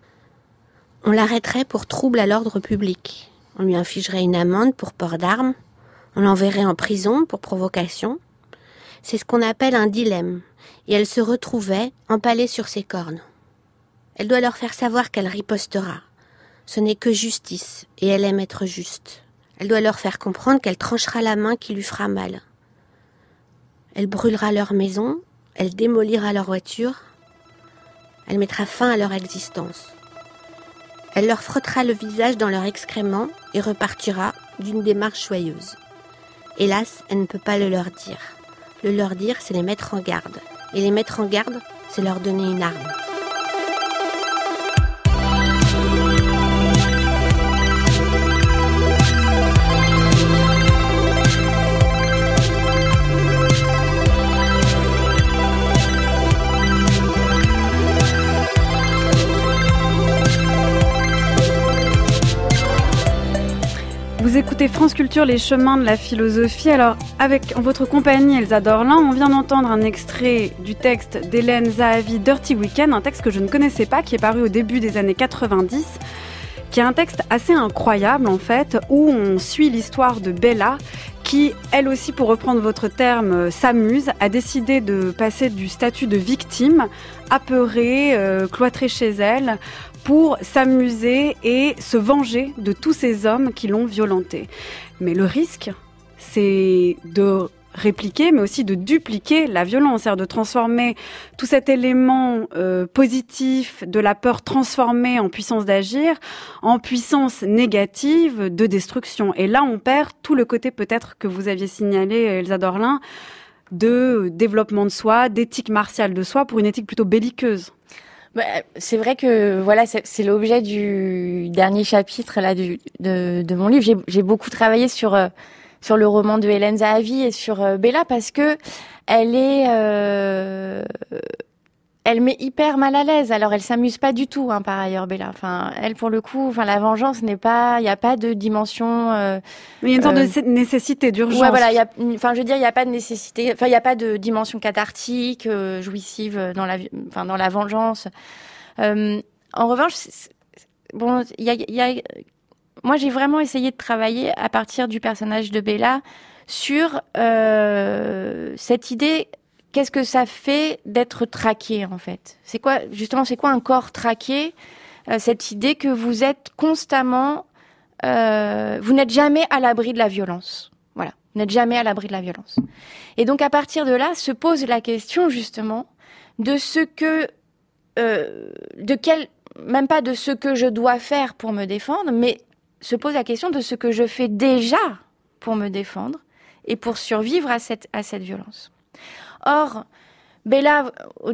On l'arrêterait pour trouble à l'ordre public. On lui infligerait une amende pour port d'armes. On l'enverrait en prison pour provocation. C'est ce qu'on appelle un dilemme. Et elle se retrouvait empalée sur ses cornes. Elle doit leur faire savoir qu'elle ripostera. Ce n'est que justice, et elle aime être juste. Elle doit leur faire comprendre qu'elle tranchera la main qui lui fera mal. Elle brûlera leur maison, elle démolira leur voiture, elle mettra fin à leur existence. Elle leur frottera le visage dans leurs excréments et repartira d'une démarche joyeuse. Hélas, elle ne peut pas le leur dire. Le leur dire, c'est les mettre en garde. Et les mettre en garde, c'est leur donner une arme. Vous écoutez France Culture, les chemins de la philosophie. Alors, en votre compagnie, Elsa Dorlin, on vient d'entendre un extrait du texte d'Hélène Zahavi, Dirty Weekend, un texte que je ne connaissais pas, qui est paru au début des années 90, qui est un texte assez incroyable, en fait, où on suit l'histoire de Bella, qui, elle aussi, pour reprendre votre terme, s'amuse, a décidé de passer du statut de victime, apeurée, cloîtrée chez elle, pour s'amuser et se venger de tous ces hommes qui l'ont violentée. Mais le risque, c'est de répliquer, mais aussi de dupliquer la violence, c'est-à-dire de transformer tout cet élément positif de la peur transformée en puissance d'agir, en puissance négative de destruction. Et là, on perd tout le côté peut-être que vous aviez signalé, Elsa Dorlin, de développement de soi, d'éthique martiale de soi, pour une éthique plutôt belliqueuse. C'est vrai que voilà, c'est l'objet du dernier chapitre là de mon livre. J'ai beaucoup travaillé sur le roman de Hélène Zahavi et sur Bella parce que elle met hyper mal à l'aise. Alors elle s'amuse pas du tout, par ailleurs, Bella. Enfin, elle pour le coup, la vengeance n'est pas, il y a pas de dimension. Mais il y a une sorte de nécessité, d'urgence. Ouais, voilà. Il y a pas de nécessité. Enfin, il y a pas de dimension cathartique, jouissive dans la vengeance. En revanche, bon, moi j'ai vraiment essayé de travailler à partir du personnage de Bella sur cette idée. Qu'est-ce que ça fait d'être traqué, en fait ? C'est quoi un corps traqué ? Cette idée que vous êtes constamment... vous n'êtes jamais à l'abri de la violence. Voilà, vous n'êtes jamais à l'abri de la violence. Et donc, à partir de là, se pose la question, justement, de ce que... même pas de ce que je dois faire pour me défendre, mais se pose la question de ce que je fais déjà pour me défendre et pour survivre à cette violence. Or, Bella,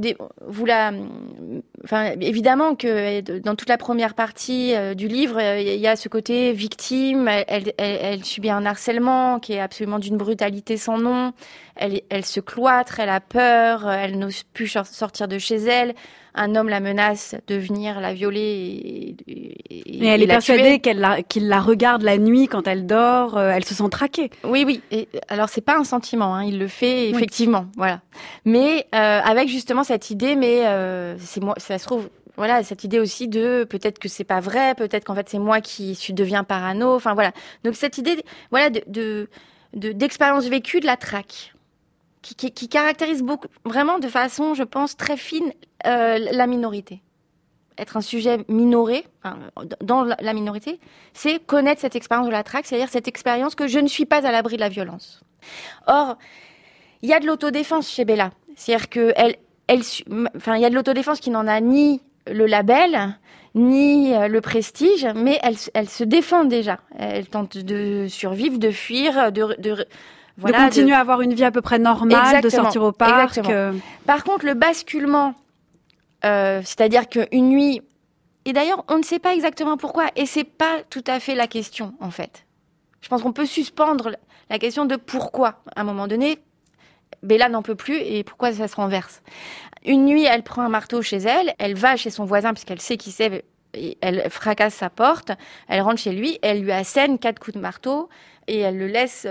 évidemment que dans toute la première partie du livre, il y a ce côté victime. Elle subit un harcèlement qui est absolument d'une brutalité sans nom. Elle se cloître, elle a peur, elle n'ose plus sortir de chez elle. Un homme la menace de venir la violer et elle est persuadée qu'il la regarde la nuit quand elle dort. Elle se sent traquée. Oui. Et, alors c'est pas un sentiment, il le fait effectivement, voilà. Mais avec justement cette idée, c'est moi, ça se trouve. Voilà, cette idée aussi de peut-être que c'est pas vrai, peut-être qu'en fait c'est moi qui deviens parano. Enfin voilà. Donc cette idée, voilà, d'expérience vécue de la traque. Qui caractérise beaucoup, vraiment de façon, je pense, très fine, la minorité. Être un sujet minoré, dans la minorité, c'est connaître cette expérience de la traque, c'est-à-dire cette expérience que je ne suis pas à l'abri de la violence. Or, il y a de l'autodéfense chez Bella. C'est-à-dire que il y a de l'autodéfense qui n'en a ni le label, ni le prestige, mais elle se défend déjà. Elle tente de survivre, de fuir, de continuer à avoir une vie à peu près normale, de sortir au parc. Par contre, le basculement, c'est-à-dire qu'une nuit... Et d'ailleurs, on ne sait pas exactement pourquoi, et c'est pas tout à fait la question, en fait. Je pense qu'on peut suspendre la question de pourquoi. À un moment donné, Bella n'en peut plus, et pourquoi ça se renverse. Une nuit, elle prend un marteau chez elle, elle va chez son voisin, puisqu'elle sait qui c'est, elle fracasse sa porte, elle rentre chez lui, elle lui assène 4 coups de marteau, et elle le laisse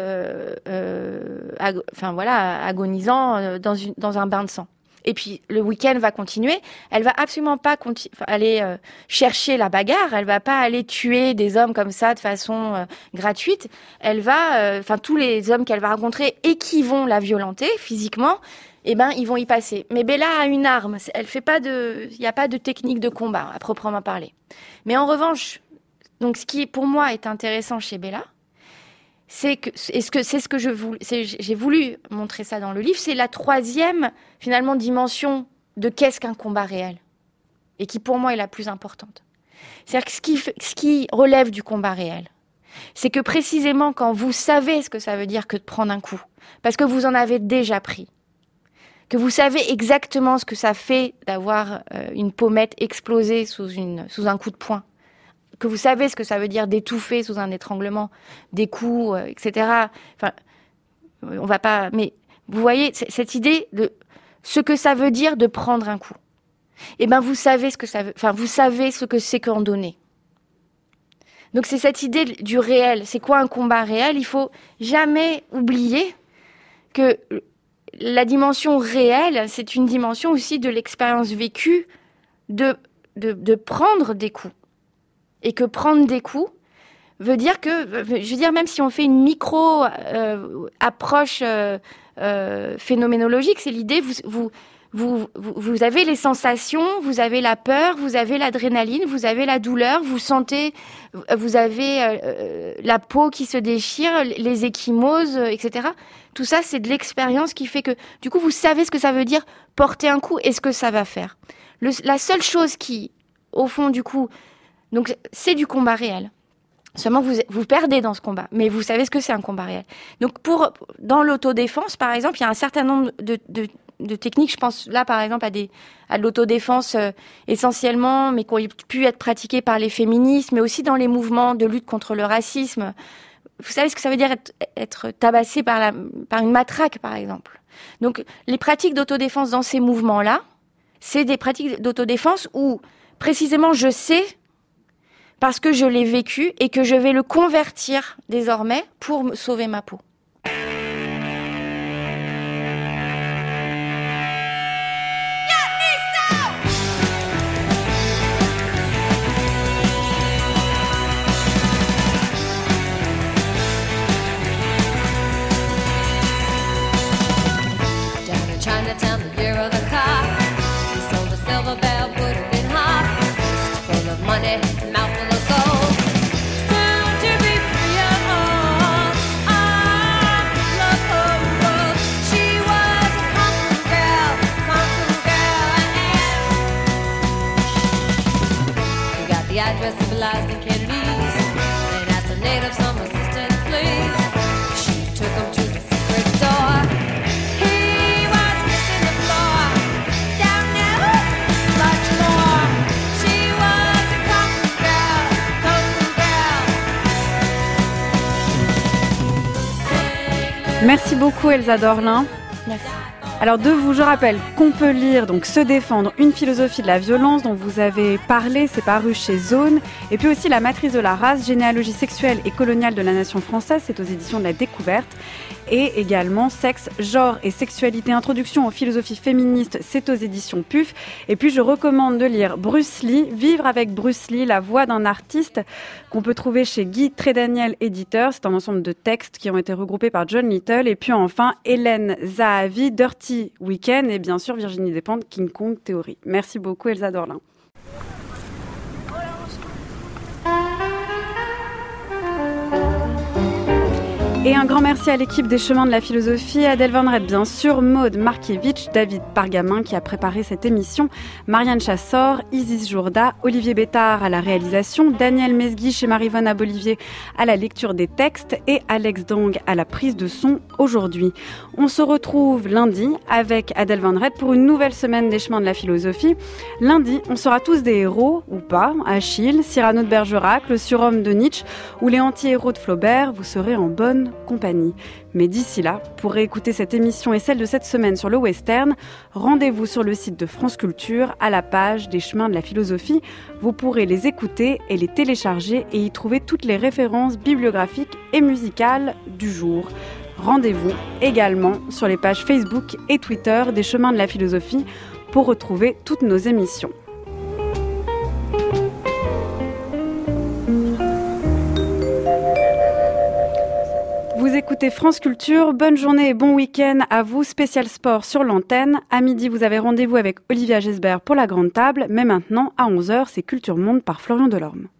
agonisant dans un bain de sang. Et puis le week-end va continuer. Elle va absolument pas aller chercher la bagarre. Elle va pas aller tuer des hommes comme ça de façon gratuite. Elle va, tous les hommes qu'elle va rencontrer et qui vont la violenter physiquement, ils vont y passer. Mais Bella a une arme. Il n'y a pas de technique de combat à proprement parler. Mais en revanche, Donc, ce qui, pour moi, est intéressant chez Bella, j'ai voulu montrer ça dans le livre, c'est la troisième, finalement, dimension de qu'est-ce qu'un combat réel. Et qui, pour moi, est la plus importante. C'est-à-dire que ce qui relève du combat réel, c'est que précisément quand vous savez ce que ça veut dire que de prendre un coup, parce que vous en avez déjà pris, que vous savez exactement ce que ça fait d'avoir une pommette explosée sous un coup de poing, que vous savez ce que ça veut dire d'étouffer sous un étranglement, des coups, etc. Enfin, on va pas... Mais vous voyez, cette idée de ce que ça veut dire de prendre un coup. Eh ben, vous savez ce que ça veut... Enfin, vous savez ce que c'est qu'en donner. Donc, c'est cette idée du réel. C'est quoi un combat réel ? Il faut jamais oublier que la dimension réelle, c'est une dimension aussi de l'expérience vécue de prendre des coups. Et que prendre des coups veut dire que, même si on fait une approche phénoménologique, c'est l'idée, vous avez les sensations, vous avez la peur, vous avez l'adrénaline, vous avez la douleur, vous sentez, vous avez la peau qui se déchire, les ecchymoses, etc. Tout ça, c'est de l'expérience qui fait que, du coup, vous savez ce que ça veut dire porter un coup et ce que ça va faire. La seule chose qui, au fond, du coup, donc c'est du combat réel. Seulement, vous perdez dans ce combat, mais vous savez ce que c'est un combat réel. Donc, dans l'autodéfense, par exemple, il y a un certain nombre de techniques. Je pense là, par exemple, à de l'autodéfense essentiellement, mais qui ont pu être pratiquées par les féministes, mais aussi dans les mouvements de lutte contre le racisme. Vous savez ce que ça veut dire être tabassé par une matraque, par exemple. Donc, les pratiques d'autodéfense dans ces mouvements-là, c'est des pratiques d'autodéfense où, précisément, je sais, parce que je l'ai vécu, et que je vais le convertir désormais pour sauver ma peau. Chinatown, the year of the car. He sold a silver bell, put it in half. Fist full of money, mouthful of gold. Soon to be free of all. I love her world. She was a kung fu girl, and he got the address of Eliza Kennedy's and asked the native some assistance, please. She took him to the secret door. Merci beaucoup Elsa Dorlin. Merci. Alors je rappelle qu'on peut lire donc Se défendre, une philosophie de la violence dont vous avez parlé, c'est paru chez Zone, et puis aussi La matrice de la race, généalogie sexuelle et coloniale de la nation française, c'est aux éditions de la Découverte, et également Sexe, genre et sexualité, introduction aux philosophies féministes, c'est aux éditions PUF. Et puis je recommande de lire Bruce Lee, Vivre avec Bruce Lee, la voix d'un artiste, qu'on peut trouver chez Guy Trédaniel éditeur. C'est un ensemble de textes qui ont été regroupés par John Little. Et puis enfin Hélène Zahavi, Dirty Weekend, et bien sûr Virginie Despentes, King Kong Theory. Merci beaucoup Elsa Dorlin. Et un grand merci à l'équipe des Chemins de la Philosophie, Adèle Van Red bien sûr, Maude Markiewicz, David Pargamin qui a préparé cette émission, Marianne Chassor, Isis Jourda, Olivier Bétard à la réalisation, Daniel Mesguich et Marie-Vonne Abolivier à la lecture des textes et Alex Dong à la prise de son aujourd'hui. On se retrouve lundi avec Adèle Van Red pour une nouvelle semaine des Chemins de la Philosophie. Lundi, on sera tous des héros, ou pas, Achille, Cyrano de Bergerac, le surhomme de Nietzsche ou les anti-héros de Flaubert, vous serez en bonne compagnie. Mais d'ici là, pour réécouter cette émission et celle de cette semaine sur le western, rendez-vous sur le site de France Culture à la page des Chemins de la Philosophie. Vous pourrez les écouter et les télécharger et y trouver toutes les références bibliographiques et musicales du jour. Rendez-vous également sur les pages Facebook et Twitter des Chemins de la Philosophie pour retrouver toutes nos émissions. Vous écoutez France Culture, bonne journée et bon week-end à vous, spécial sport sur l'antenne. À midi, vous avez rendez-vous avec Olivia Gesbert pour la grande table, mais maintenant, à 11h, c'est Culture Monde par Florian Delorme.